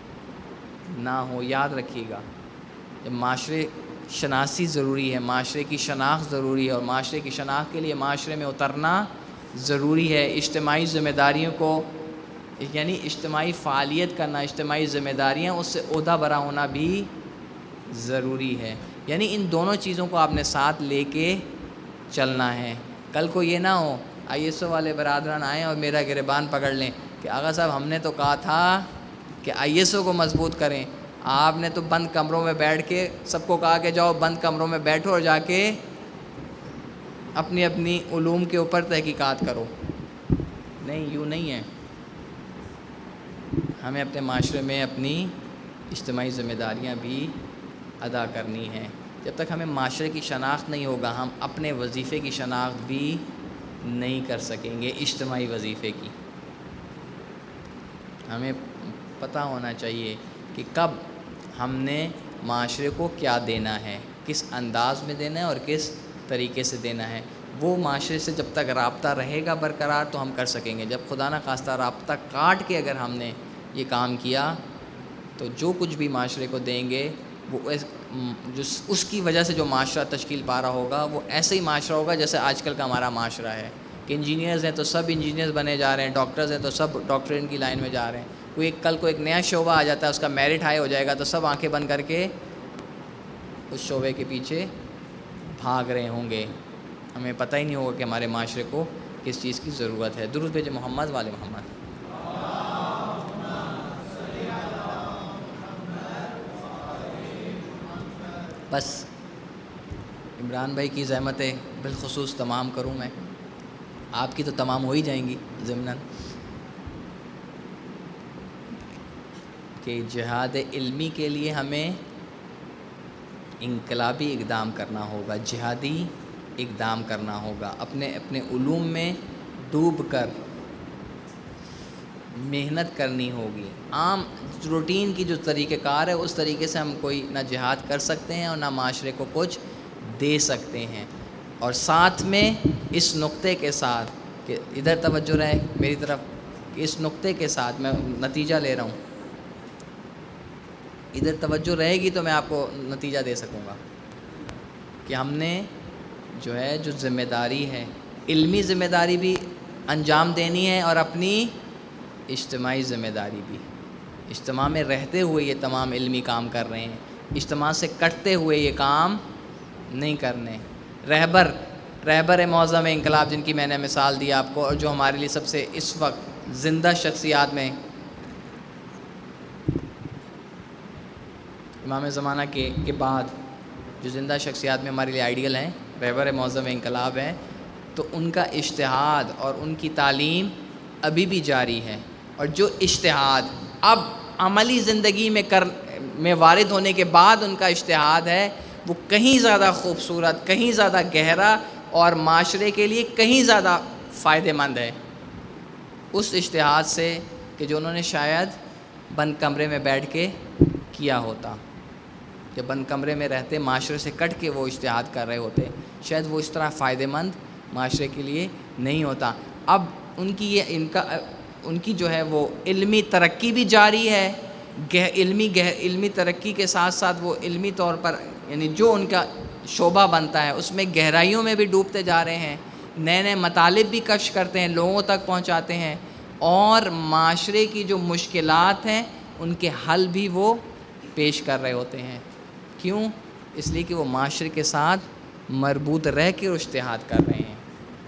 Speaker 2: نہ ہو. یاد رکھیے گا، جب معاشرے شناسی ضروری ہے، معاشرے کی شناخت ضروری ہے، اور معاشرے کی شناخت کے لیے معاشرے میں اترنا ضروری ہے. اجتماعی ذمہ داریوں کو، یعنی اجتماعی فعالیت کرنا، اجتماعی ذمہ داریاں، اس سے عہدہ برا ہونا بھی ضروری ہے. یعنی ان دونوں چیزوں کو آپ نے ساتھ لے کے چلنا ہے. کل کو یہ نہ ہو ISO والے برادران آئیں اور میرا گریبان پکڑ لیں کہ آغا صاحب ہم نے تو کہا تھا کہ ISO کو مضبوط کریں، آپ نے تو بند کمروں میں بیٹھ کے سب کو کہا کہ جاؤ بند کمروں میں بیٹھو اور جا کے اپنی اپنی علوم کے اوپر تحقیقات کرو. نہیں، یوں نہیں ہے. ہمیں اپنے معاشرے میں اپنی اجتماعی ذمہ داریاں بھی ادا کرنی ہیں. جب تک ہمیں معاشرے کی شناخت نہیں ہوگا، ہم اپنے وظیفے کی شناخت بھی نہیں کر سکیں گے. اجتماعی وظیفے کی ہمیں پتہ ہونا چاہیے کہ کب ہم نے معاشرے کو کیا دینا ہے، کس انداز میں دینا ہے اور کس طریقے سے دینا ہے. وہ معاشرے سے جب تک رابطہ رہے گا برقرار تو ہم کر سکیں گے. جب خدا نہ خواستہ رابطہ کاٹ کے اگر ہم نے یہ کام کیا تو جو کچھ بھی معاشرے کو دیں گے وہ اس کی وجہ سے جو معاشرہ تشکیل پا رہا ہوگا وہ ایسے ہی معاشرہ ہوگا جیسے آج کل کا ہمارا معاشرہ ہے کہ انجینئرز ہیں تو سب انجینئرز بنے جا رہے ہیں، ڈاکٹرز ہیں تو سب ڈاکٹرین کی لائن میں جا رہے ہیں. کل کو ایک نیا شعبہ آ جاتا ہے، اس کا میرٹ ہائی ہو جائے گا تو سب آنکھیں بند کر کے اس شعبے کے پیچھے بھاگ رہے ہوں گے. ہمیں پتہ ہی نہیں ہوگا کہ ہمارے معاشرے کو کس چیز کی ضرورت ہے. درود بھیجے محمد والے محمد. بس عمران بھائی کی زحمتیں بالخصوص تمام کروں میں، آپ کی تو تمام ہو ہی جائیں گی ضمناً، کہ جہاد علمی کے لیے ہمیں انقلابی اقدام کرنا ہوگا، جہادی اقدام کرنا ہوگا. اپنے علوم میں ڈوب کر محنت کرنی ہوگی. عام روٹین کی جو طریقہ کار ہے اس طریقے سے ہم کوئی نہ جہاد کر سکتے ہیں اور نہ معاشرے کو کچھ دے سکتے ہیں. اور ساتھ میں اس نقطے کے ساتھ کہ ادھر توجہ رہے میری طرف، اس نقطے کے ساتھ میں نتیجہ لے رہا ہوں، ادھر توجہ رہے گی تو میں آپ کو نتیجہ دے سکوں گا کہ ہم نے جو ذمہ داری ہے، علمی ذمہ داری بھی انجام دینی ہے اور اپنی اجتماعی ذمہ داری بھی. اجتماع میں رہتے ہوئے یہ تمام علمی کام کر رہے ہیں، اجتماع سے کٹتے ہوئے یہ کام نہیں کرنے. رہبر معظم انقلاب جن کی میں نے مثال دی آپ کو، اور جو ہمارے لیے سب سے اس وقت زندہ شخصیات میں امام زمانہ کے بعد جو زندہ شخصیات میں ہمارے لیے آئیڈیل ہیں، رہبر معظم انقلاب ہیں، تو ان کا اجتہاد اور ان کی تعلیم ابھی بھی جاری ہے. اور جو اجتہاد اب عملی زندگی میں وارد ہونے کے بعد ان کا اجتہاد ہے، وہ کہیں زیادہ خوبصورت، کہیں زیادہ گہرا اور معاشرے کے لیے کہیں زیادہ فائدہ مند ہے اس اجتہاد سے کہ جو انہوں نے شاید بند کمرے میں بیٹھ کے کیا ہوتا. کہ بند کمرے میں رہتے، معاشرے سے کٹ کے وہ اجتہاد کر رہے ہوتے، شاید وہ اس طرح فائدہ مند معاشرے کے لیے نہیں ہوتا. اب ان کی جو ہے وہ علمی ترقی بھی جاری ہے، علمی ترقی کے ساتھ ساتھ وہ علمی طور پر یعنی جو ان کا شعبہ بنتا ہے اس میں گہرائیوں میں بھی ڈوبتے جا رہے ہیں، نئے نئے مطالب بھی کشف کرتے ہیں، لوگوں تک پہنچاتے ہیں، اور معاشرے کی جو مشکلات ہیں ان کے حل بھی وہ پیش کر رہے ہوتے ہیں. کیوں؟ اس لیے کہ وہ معاشرے کے ساتھ مربوط رہ کے اجتہاد کر رہے ہیں.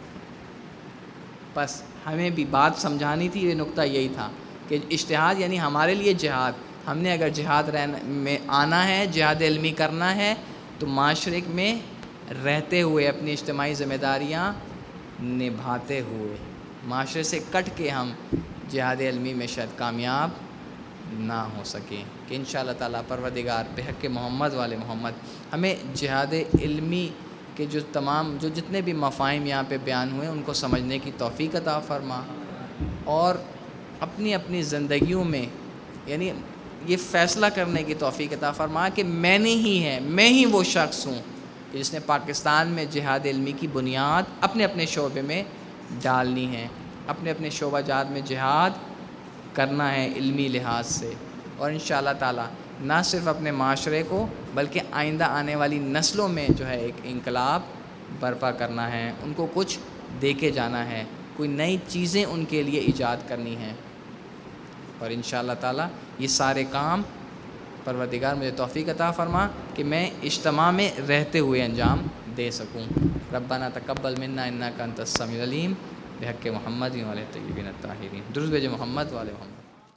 Speaker 2: بس ہمیں بھی بات سمجھانی تھی، یہ نقطہ یہی تھا کہ اجتہاد یعنی ہمارے لیے جہاد. ہم نے اگر جہاد میں آنا ہے، جہاد علمی کرنا ہے، تو معاشرے میں رہتے ہوئے اپنی اجتماعی ذمہ داریاں نبھاتے ہوئے، معاشرے سے کٹ کے ہم جہاد علمی میں شاید کامیاب نہ ہو سکیں. کہ انشاءاللہ تعالیٰ پروردگار بحق محمد والے محمد ہمیں جہاد علمی کے جو جتنے بھی مفاہیم یہاں پہ بیان ہوئے ان کو سمجھنے کی توفیق عطا فرما، اور اپنی اپنی زندگیوں میں یعنی یہ فیصلہ کرنے کی توفیق عطا فرما کہ میں ہی وہ شخص ہوں کہ جس نے پاکستان میں جہاد علمی کی بنیاد اپنے اپنے شعبے میں ڈالنی ہے، اپنے اپنے شعبہ جات میں جہاد کرنا ہے علمی لحاظ سے. اور انشاءاللہ تعالیٰ نہ صرف اپنے معاشرے کو بلکہ آئندہ آنے والی نسلوں میں جو ہے ایک انقلاب برپا کرنا ہے، ان کو کچھ دے کے جانا ہے، کوئی نئی چیزیں ان کے لیے ایجاد کرنی ہیں. اور انشاءاللہ تعالیٰ یہ سارے کام پروردگار مجھے توفیق عطا فرما کہ میں اجتماع میں رہتے ہوئے انجام دے سکوں. ربنا تقبل منا انک انت السمیع العلیم بحق محمد و علیہ الطیبین الطاہرین. درود بھیجے محمد والے محمد.